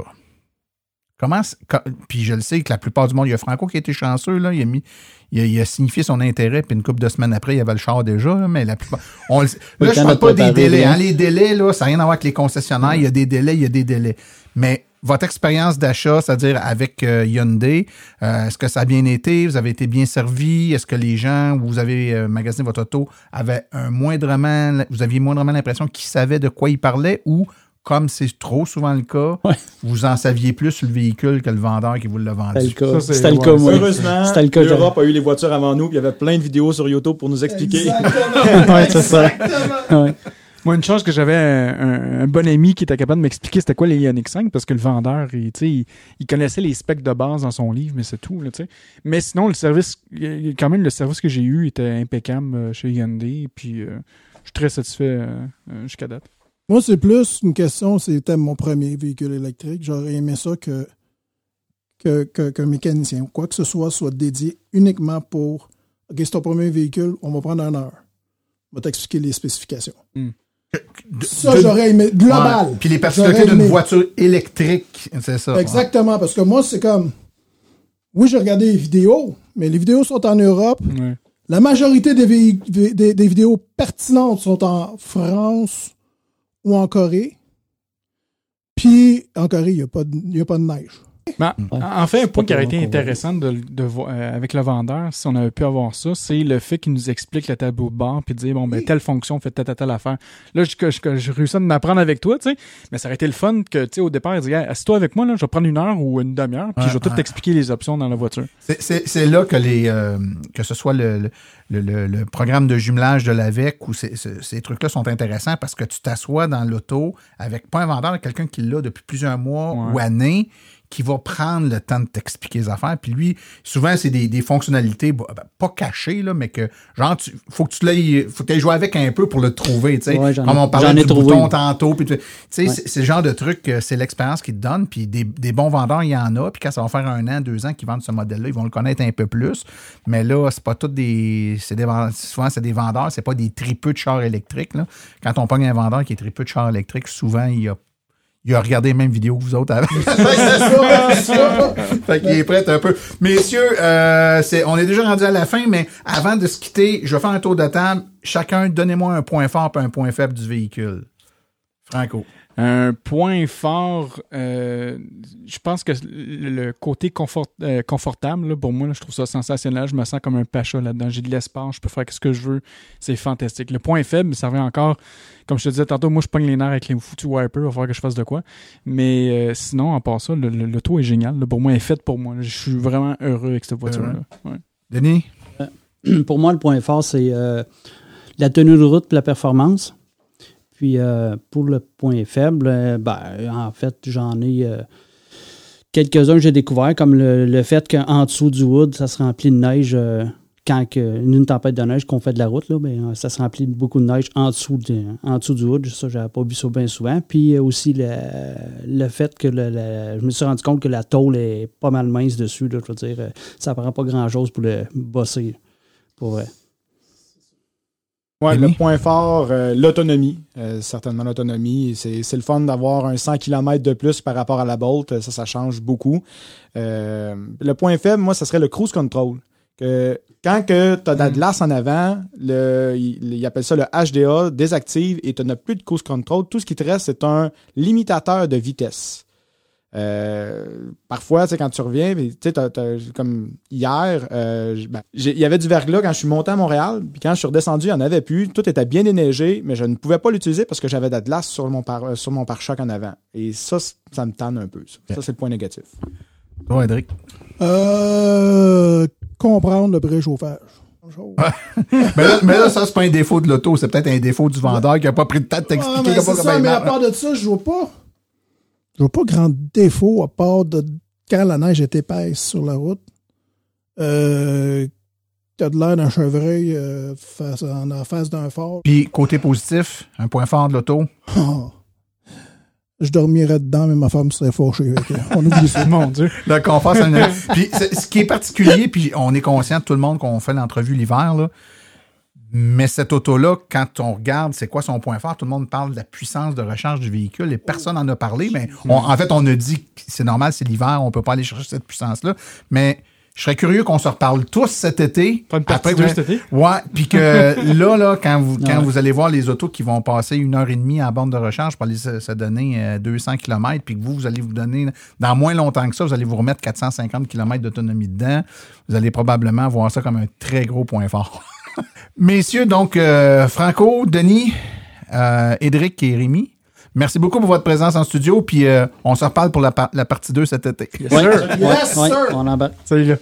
S3: Puis je le sais que la plupart du monde, il y a Franco qui a été chanceux, là, il a signifié son intérêt, puis une couple de semaines après, il avait le char déjà, là, mais la plupart... Là, je ne parle pas des délais. Hein, les délais, là, ça n'a rien à voir avec les concessionnaires. Il y a des délais. Mais votre expérience d'achat, c'est-à-dire avec Hyundai, est-ce que ça a bien été? Vous avez été bien servi? Est-ce que les gens où vous avez magasiné votre auto avaient vous aviez moindrement l'impression qu'ils savaient de quoi ils parlaient, ou comme c'est trop souvent le cas, vous en saviez plus sur le véhicule que le vendeur qui vous l'a vendu?
S13: C'était le cas, moi.
S14: Heureusement, l'Europe a eu les voitures avant nous, puis il y avait plein de vidéos sur YouTube pour nous expliquer.
S12: Ouais, c'est ça. Ouais. Moi, une chance que j'avais un bon ami qui était capable de m'expliquer c'était quoi les Ioniq 5, parce que le vendeur, il connaissait les specs de base dans son livre, mais c'est tout. Là, mais sinon, le service que j'ai eu était impeccable chez Hyundai, puis je suis très satisfait jusqu'à date.
S4: Moi, c'est plus une question, c'était mon premier véhicule électrique. J'aurais aimé ça qu'un mécanicien ou quoi que ce soit dédié uniquement pour « OK, c'est ton premier véhicule, on va prendre 1 heure. On va t'expliquer les spécifications. Ça, j'aurais aimé. Global.
S3: Ouais. Puis les particularités d'une voiture électrique, c'est ça.
S4: Exactement, parce que moi, c'est comme... Oui, j'ai regardé les vidéos, mais les vidéos sont en Europe.
S12: Ouais.
S4: La majorité des vidéos pertinentes sont en France ou en Corée. Puis, en Corée, il n'y a pas de neige.
S12: Ben, en fait, un point qui aurait été intéressant de voir avec le vendeur, si on avait pu avoir ça, c'est le fait qu'il nous explique le tableau de bord puis dire, bon, ben, telle fonction fait telle affaire. Là, je réussis à m'apprendre avec toi, tu sais, mais ça aurait été le fun que, tu sais, au départ, il dit, hey, assis-toi avec moi, là, je vais prendre 1 heure ou une demi-heure, puis je vais tout t'expliquer les options dans la voiture.
S3: C'est là que que ce soit le programme de jumelage de l'AVEC ou ces trucs-là sont intéressants parce que tu t'assois dans l'auto avec pas un vendeur, mais quelqu'un qui l'a depuis plusieurs mois ou années, qui va prendre le temps de t'expliquer les affaires. Puis lui, souvent, c'est des fonctionnalités pas cachées, là, mais que, genre, faut que tu ailles jouer avec un peu pour le trouver, tu sais. Ouais, comme on parlait du bouton tantôt. Puis, tu sais, c'est le genre de truc, c'est l'expérience qu'ils te donnent. Puis des bons vendeurs, il y en a. Puis quand ça va faire 1 an, 2 ans qu'ils vendent ce modèle-là, ils vont le connaître un peu plus. Mais là, c'est pas tous souvent, c'est des vendeurs, c'est pas des tripeux de chars électriques, là. Quand on pogne un vendeur qui est tripeux de chars électriques, souvent, il a regardé les mêmes vidéos que vous autres avant. Fait qu'il est prêt un peu. Messieurs, on est déjà rendu à la fin, mais avant de se quitter, je vais faire un tour de table. Chacun, donnez-moi un point fort et un point faible du véhicule. Franco.
S12: Un point fort, je pense que le côté confortable, là, pour moi, là, je trouve ça sensationnel. Je me sens comme un pacha là-dedans. J'ai de l'espace, je peux faire ce que je veux. C'est fantastique. Le point faible, ça revient encore, comme je te disais tantôt, moi, je pogne les nerfs avec les foutus wipers. Il va falloir que je fasse de quoi. Mais sinon, en part ça, l'auto est génial. Là, pour moi, elle est faite pour moi. Je suis vraiment heureux avec cette voiture-là. Ouais.
S3: Denis?
S13: Pour moi, le point fort, c'est la tenue de route et la performance. Puis, pour le point faible, en fait, j'en ai quelques-uns que j'ai découverts, comme le fait qu'en dessous du hood, ça se remplit de neige quand une tempête de neige qu'on fait de la route, là, ça se remplit de beaucoup de neige en dessous du hood. Ça, j'avais pas vu ça bien souvent. Puis aussi, le fait que je me suis rendu compte que la tôle est pas mal mince dessus. Là, je veux dire, ça prend pas grand-chose pour le bosser, pour vrai.
S14: Ouais, le point fort, l'autonomie. Certainement l'autonomie. C'est le fun d'avoir un 100 km de plus par rapport à la Bolt. Ça change beaucoup. Le point faible, moi, ça serait le cruise control. Quand tu as de la glace en avant, ils appellent ça le HDA, désactive, et tu n'as plus de cruise control. Tout ce qui te reste, c'est un limitateur de vitesse. Parfois, quand tu reviens, comme hier, il y avait du verglas quand je suis monté à Montréal, puis quand je suis redescendu, il n'y en avait plus. Tout était bien déneigé, mais je ne pouvais pas l'utiliser parce que j'avais de la glace sur mon pare-choc en avant. Et ça me tanne un peu. Ça, c'est le point négatif.
S3: Toi, Edric?
S4: Comprendre le préchauffage.
S3: mais là, ça, c'est pas un défaut de l'auto, c'est peut-être un défaut du vendeur qui n'a pas pris le temps de t'expliquer
S4: mais à part de ça, je vois pas grand défaut à part de quand la neige est épaisse sur la route. T'as de l'air d'un chevreuil en face d'un phare.
S3: Puis, côté positif, un point fort de l'auto?
S4: je dormirais dedans, mais ma femme serait fâchée. On oublie ça.
S12: Mon Dieu.
S3: Le confort, ça Puis ce qui est particulier, puis on est conscient tout le monde qu'on fait l'entrevue l'hiver, là, mais cette auto-là, quand on regarde c'est quoi son point fort, tout le monde parle de la puissance de recharge du véhicule et personne n'en a parlé, mais en fait, on a dit que c'est normal, c'est l'hiver, on ne peut pas aller chercher cette puissance-là, mais je serais curieux qu'on se reparle tous cet été.
S12: Pas une partie cet été?
S3: Ouais, puis que là, quand vous allez voir les autos qui vont passer 1h30 à borne de recharge pour aller se donner 200 km, puis que vous allez vous donner, dans moins longtemps que ça, vous allez vous remettre 450 km d'autonomie dedans, vous allez probablement voir ça comme un très gros point fort. Messieurs, donc, Franco, Denis, Édric et Rémi, merci beaucoup pour votre présence en studio, puis on se reparle pour la partie 2 cet été.
S13: Yes, sir. Yes, sir. On embarque.
S12: Salut, là.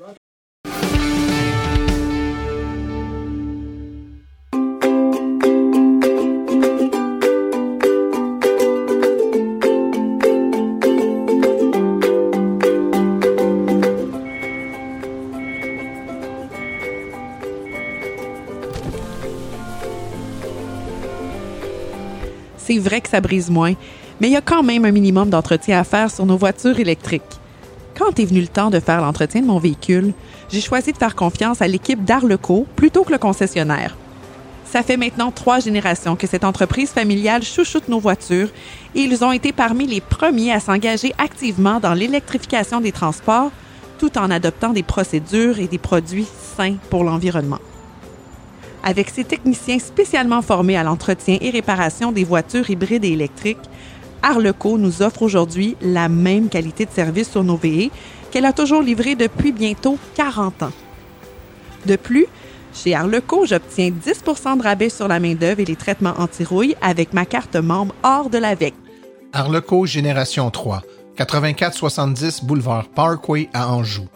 S15: C'est vrai que ça brise moins, mais il y a quand même un minimum d'entretien à faire sur nos voitures électriques. Quand est venu le temps de faire l'entretien de mon véhicule, j'ai choisi de faire confiance à l'équipe d'Arleco plutôt que le concessionnaire. Ça fait maintenant 3 générations que cette entreprise familiale chouchoute nos voitures et ils ont été parmi les premiers à s'engager activement dans l'électrification des transports tout en adoptant des procédures et des produits sains pour l'environnement. Avec ses techniciens spécialement formés à l'entretien et réparation des voitures hybrides et électriques, Arleco nous offre aujourd'hui la même qualité de service sur nos VE qu'elle a toujours livré depuis bientôt 40 ans. De plus, chez Arleco, j'obtiens 10 % de rabais sur la main-d'œuvre et les traitements anti-rouille avec ma carte membre hors de l'AVEC.
S3: Arleco Génération 3, 8470 Boulevard Parkway à Anjou,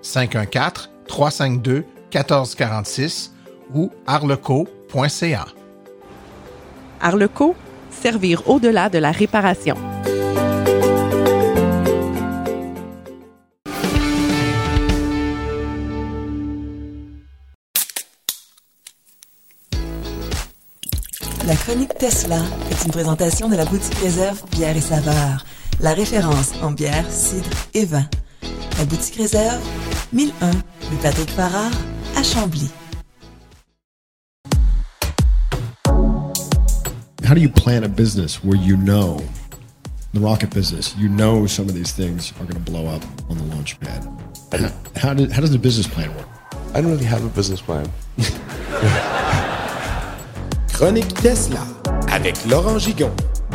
S3: 514-352-1446 ou arleco.ca.
S15: Arleco, servir au-delà de la réparation.
S16: La chronique Tesla est une présentation de la boutique Réserve Bière et Saveurs, la référence en bière, cidre et vin. La boutique Réserve, 1001 rue Patrick Farrar à Chambly.
S17: How do you plan a business where you know, the rocket business, you know some of these things are going to blow up on the launch pad? How does the business plan work?
S18: I don't really have a business plan.
S11: Chronique Tesla avec Laurent Gigon.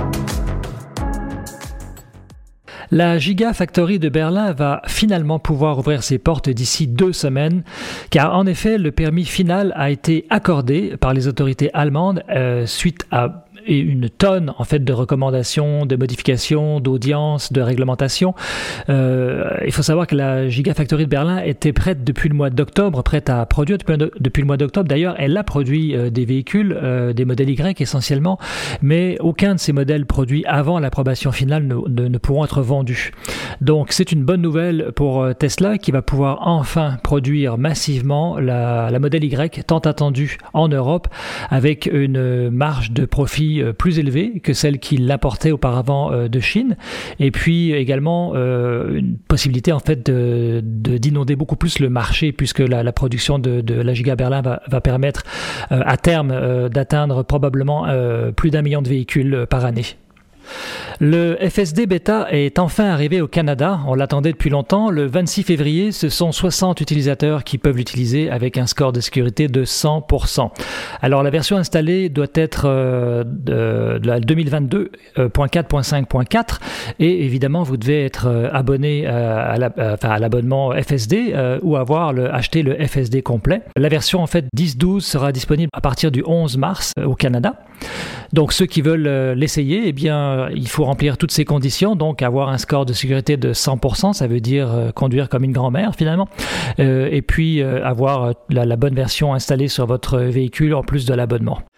S19: La Gigafactory de Berlin va finalement pouvoir ouvrir ses portes d'ici 2 semaines, car en effet, le permis final a été accordé par les autorités allemandes suite à une tonne en fait de recommandations, de modifications, d'audiences, de réglementations. Il faut savoir que la Gigafactory de Berlin était prête depuis le mois d'octobre, prête à produire depuis le mois d'octobre. D'ailleurs, elle a produit des véhicules, des modèles Y essentiellement, mais aucun de ces modèles produits avant l'approbation finale ne pourront être vendus. Donc c'est une bonne nouvelle pour Tesla qui va pouvoir enfin produire massivement la modèle Y tant attendue en Europe avec une marge de profit plus élevée que celle qu'il importait auparavant de Chine, et puis également une possibilité en fait d'inonder beaucoup plus le marché puisque la production de la Giga Berlin va permettre à terme d'atteindre probablement plus d'1 million de véhicules par année. Le FSD Beta est enfin arrivé au Canada. On l'attendait depuis longtemps. Le 26 février, ce sont 60 utilisateurs qui peuvent l'utiliser avec un score de sécurité de 100%. Alors, la version installée doit être de la 2022.4.5.4 et évidemment, vous devez être abonné à l'abonnement FSD ou acheter le FSD complet. La version en fait 10.12 sera disponible à partir du 11 mars au Canada. Donc, ceux qui veulent l'essayer, eh bien, il faut remplir toutes ces conditions, donc avoir un score de sécurité de 100%, ça veut dire conduire comme une grand-mère finalement, et puis avoir la bonne version installée sur votre véhicule en plus de l'abonnement.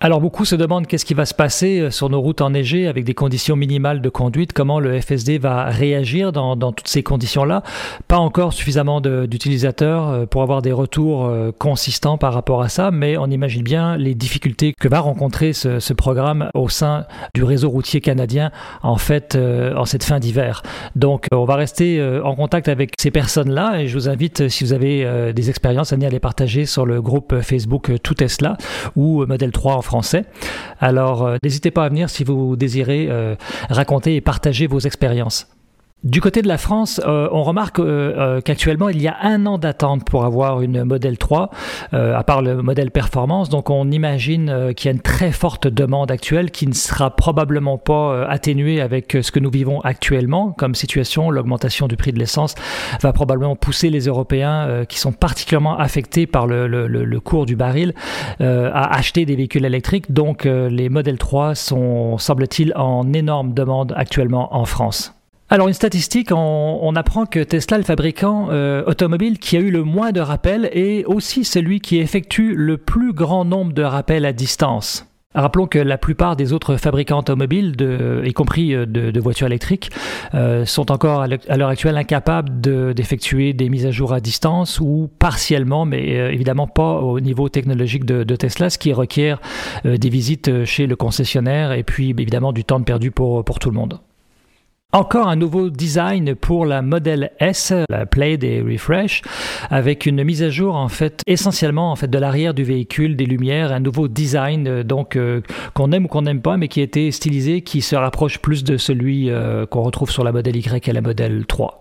S19: Alors beaucoup se demandent qu'est-ce qui va se passer sur nos routes enneigées avec des conditions minimales de conduite, comment le FSD va réagir dans toutes ces conditions-là. Pas encore suffisamment d'utilisateurs pour avoir des retours consistants par rapport à ça, mais on imagine bien les difficultés que va rencontrer ce programme au sein du réseau routier canadien en fait en cette fin d'hiver. Donc on va rester en contact avec ces personnes-là et je vous invite, si vous avez des expériences, à venir les partager sur le groupe Facebook Tout Tesla ou Model 3 en français. Alors, n'hésitez pas à venir si vous désirez raconter et partager vos expériences. Du côté de la France, on remarque qu'actuellement, il y a 1 an d'attente pour avoir une Model 3, à part le modèle performance. Donc, on imagine qu'il y a une très forte demande actuelle qui ne sera probablement pas atténuée avec ce que nous vivons actuellement comme situation. L'augmentation du prix de l'essence va probablement pousser les Européens qui sont particulièrement affectés par le cours du baril à acheter des véhicules électriques. Donc, les Model 3 sont, semble-t-il, en énorme demande actuellement en France. Alors une statistique, on apprend que Tesla, le fabricant automobile qui a eu le moins de rappels, est aussi celui qui effectue le plus grand nombre de rappels à distance. Rappelons que la plupart des autres fabricants automobiles, y compris de voitures électriques, sont encore à l'heure actuelle incapables d'effectuer des mises à jour à distance ou partiellement, mais évidemment pas au niveau technologique de Tesla, ce qui requiert des visites chez le concessionnaire et puis évidemment du temps de perdu pour tout le monde. Encore un nouveau design pour la Model S, la Plaid et Refresh, avec une mise à jour en fait essentiellement en fait de l'arrière du véhicule, des lumières, un nouveau design donc qu'on aime ou qu'on n'aime pas, mais qui a été stylisé, qui se rapproche plus de celui qu'on retrouve sur la Model Y et la Model 3.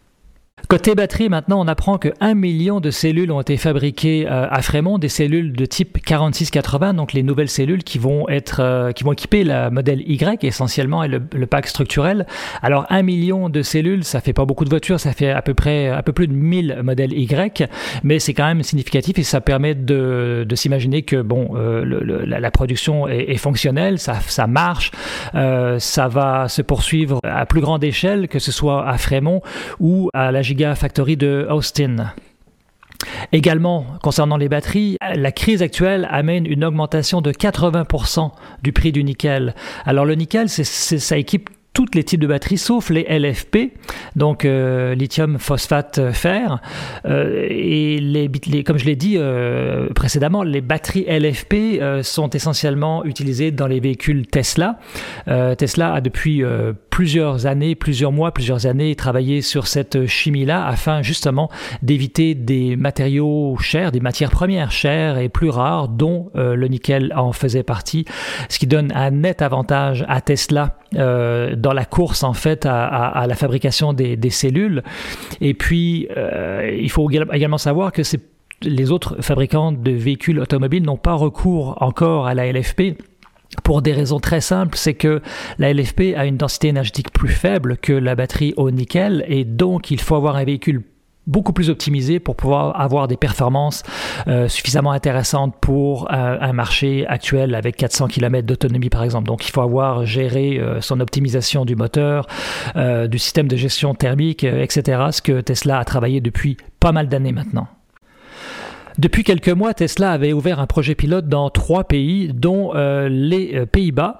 S19: Côté batterie, maintenant, on apprend que 1 million de cellules ont été fabriquées à Fremont, des cellules de type 4680, donc les nouvelles cellules qui vont équiper la Model Y essentiellement et le pack structurel. Alors 1 million de cellules, ça fait pas beaucoup de voitures, ça fait à peu plus de 1000 modèles Y, mais c'est quand même significatif et ça permet de s'imaginer que la production est fonctionnelle, ça marche, ça va se poursuivre à plus grande échelle, que ce soit à Fremont ou à la Gigafactory de Austin. Également, concernant les batteries, la crise actuelle amène une augmentation de 80% du prix du nickel. Alors le nickel, ça équipe tous les types de batteries sauf les LFP, donc lithium phosphate fer, et comme je l'ai dit précédemment, les batteries LFP sont essentiellement utilisées dans les véhicules Tesla. Tesla a depuis plusieurs années travaillé sur cette chimie-là afin justement d'éviter des matériaux chers, des matières premières chères et plus rares, dont le nickel en faisait partie, ce qui donne un net avantage à Tesla dans la course en fait à la fabrication des cellules. Et puis il faut également savoir que les autres fabricants de véhicules automobiles n'ont pas recours encore à la LFP pour des raisons très simples. C'est que la LFP a une densité énergétique plus faible que la batterie au nickel et donc il faut avoir un véhicule beaucoup plus optimisé pour pouvoir avoir des performances suffisamment intéressantes pour un marché actuel avec 400 km d'autonomie par exemple. Donc il faut avoir géré son optimisation du moteur, du système de gestion thermique, etc. Ce que Tesla a travaillé depuis pas mal d'années maintenant. Depuis quelques mois, Tesla avait ouvert un projet pilote dans 3 pays, dont les Pays-Bas.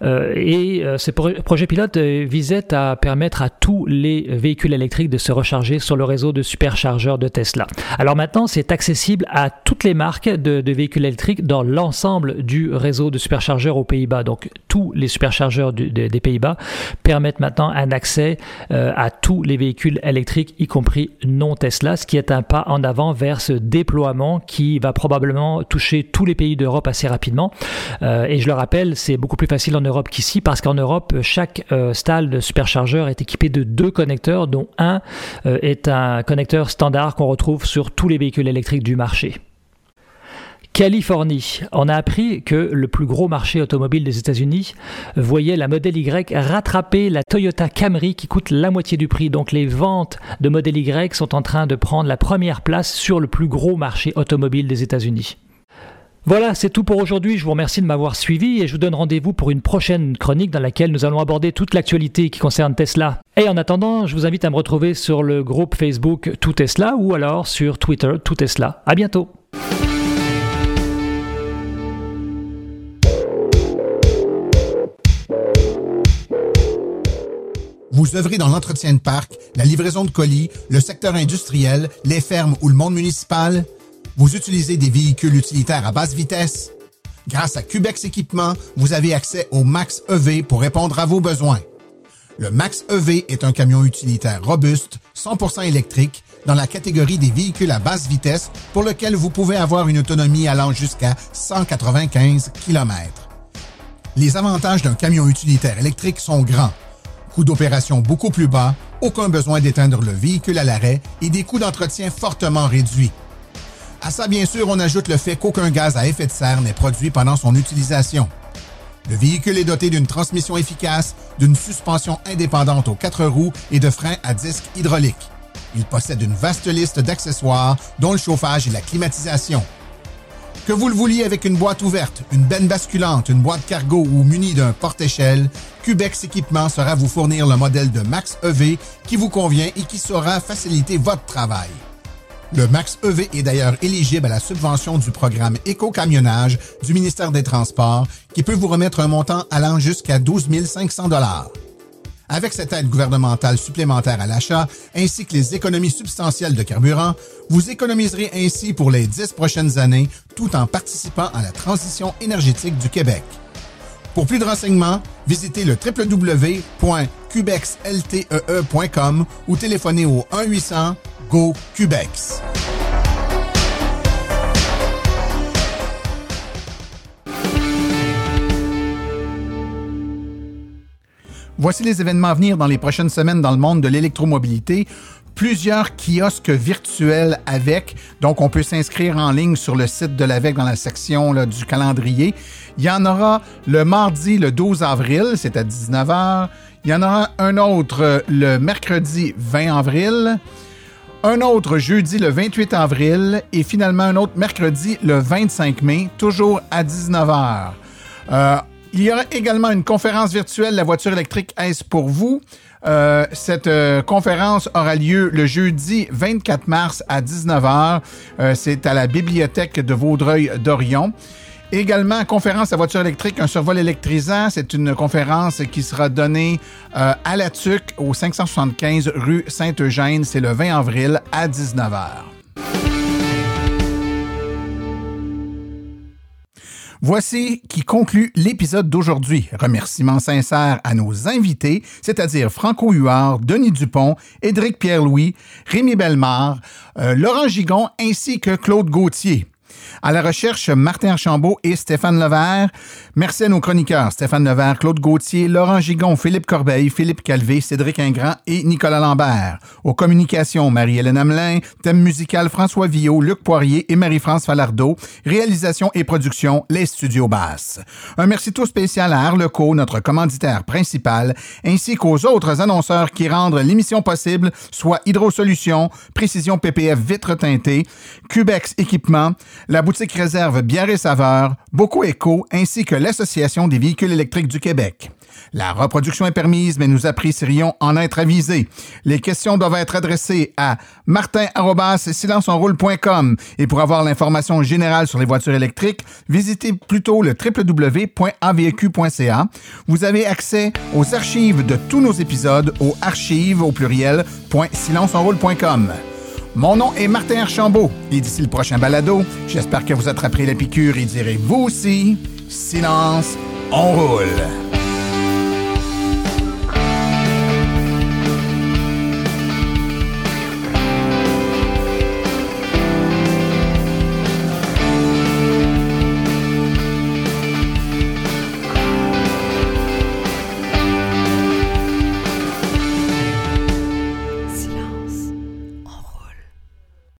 S19: Ce projet pilote visait à permettre à tous les véhicules électriques de se recharger sur le réseau de superchargeurs de Tesla. Alors maintenant, c'est accessible à toutes les marques de véhicules électriques dans l'ensemble du réseau de superchargeurs aux Pays-Bas. Donc, tous les superchargeurs des Pays-Bas permettent maintenant un accès à tous les véhicules électriques, y compris non Tesla, ce qui est un pas en avant vers ce déploiement qui va probablement toucher tous les pays d'Europe assez rapidement. Et je le rappelle, c'est beaucoup plus facile en Europe qu'ici parce qu'en Europe, chaque stall de superchargeur est équipé de 2 connecteurs, dont un est un connecteur standard qu'on retrouve sur tous les véhicules électriques du marché. Californie, on a appris que le plus gros marché automobile des États-Unis voyait la Model Y rattraper la Toyota Camry qui coûte la moitié du prix. Donc les ventes de Model Y sont en train de prendre la première place sur le plus gros marché automobile des États-Unis. Voilà, c'est tout pour aujourd'hui. Je vous remercie de m'avoir suivi et je vous donne rendez-vous pour une prochaine chronique dans laquelle nous allons aborder toute l'actualité qui concerne Tesla. Et en attendant, je vous invite à me retrouver sur le groupe Facebook Tout Tesla ou alors sur Twitter Tout Tesla. À bientôt.
S3: Vous œuvrez dans l'entretien de parc, la livraison de colis, le secteur industriel, les fermes ou le monde municipal? Vous utilisez des véhicules utilitaires à basse vitesse? Grâce à Cubex Équipement, vous avez accès au Max EV pour répondre à vos besoins. Le Max EV est un camion utilitaire robuste, 100% électrique, dans la catégorie des véhicules à basse vitesse pour lequel vous pouvez avoir une autonomie allant jusqu'à 195 km. Les avantages d'un camion utilitaire électrique sont grands. Coût d'opération beaucoup plus bas, aucun besoin d'éteindre le véhicule à l'arrêt et des coûts d'entretien fortement réduits. À ça, bien sûr, on ajoute le fait qu'aucun gaz à effet de serre n'est produit pendant son utilisation. Le véhicule est doté d'une transmission efficace, d'une suspension indépendante aux 4 roues et de freins à disque hydraulique. Il possède une vaste liste d'accessoires, dont le chauffage et la climatisation. Que vous le vouliez avec une boîte ouverte, une benne basculante, une boîte cargo ou muni d'un porte-échelle, Cubex Équipement saura vous fournir le modèle de Max EV qui vous convient et qui saura faciliter votre travail. Le Max EV est d'ailleurs éligible à la subvention du programme Éco-camionnage du ministère des Transports qui peut vous remettre un montant allant jusqu'à 12 500 $. Avec cette aide gouvernementale supplémentaire à l'achat, ainsi que les économies substantielles de carburant, vous économiserez ainsi pour les 10 prochaines années tout en participant à la transition énergétique du Québec. Pour plus de renseignements, visitez le www.cubexltee.com ou téléphonez au 1-800-GO-CUBEX. Voici les événements à venir dans les prochaines semaines dans le monde de l'électromobilité. Plusieurs kiosques virtuels avec, donc on peut s'inscrire en ligne sur le site de l'AVEC dans la section là, du calendrier. Il y en aura le mardi le 12 avril, c'est à 19h. Il y en aura un autre le mercredi 20 avril. Un autre jeudi le 28 avril et finalement un autre mercredi le 25 mai, toujours à 19h. Il y aura également une conférence virtuelle « La voiture électrique, est-ce pour vous ?» Cette conférence aura lieu le jeudi 24 mars à 19h. C'est à la bibliothèque de Vaudreuil-Dorion. Également, conférence La voiture électrique, un survol électrisant. C'est une conférence qui sera donnée à La Tuque, au 575 rue Saint-Eugène. C'est le 20 avril à 19h. Voici qui conclut l'épisode d'aujourd'hui. Remerciements sincères à nos invités, c'est-à-dire Franco Huard, Denis Dupont, Édric Pierre-Louis, Rémi Bellemare, Laurent Gigon ainsi que Claude Gauthier. À la recherche, Martin Archambault et Stéphane Levert. Merci à nos chroniqueurs, Stéphane Levert, Claude Gauthier, Laurent Gigon, Philippe Corbeil, Philippe Calvé, Cédric Ingrand et Nicolas Lambert. Aux communications, Marie-Hélène Hamelin. Thème musical, François Villot, Luc Poirier et Marie-France Falardeau. Réalisation et production, les Studios Basses. Un merci tout spécial à Arleco, notre commanditaire principal, ainsi qu'aux autres annonceurs qui rendent l'émission possible, soit Hydro-Solutions, Précision PPF Vitres teintées, Cubex Équipement, la boutique réserve Bière et Saveurs, Boco Éco, ainsi que l'Association des véhicules électriques du Québec. La reproduction est permise, mais nous apprécierions en être avisés. Les questions doivent être adressées à martin@silenceonroule.com et pour avoir l'information générale sur les voitures électriques, visitez plutôt le www.avq.ca. Vous avez accès aux archives de tous nos épisodes au archives au pluriel.silenceonroule.com. Mon nom est Martin Archambault et d'ici le prochain balado, j'espère que vous attraperez la piqûre et direz vous aussi, silence, on roule.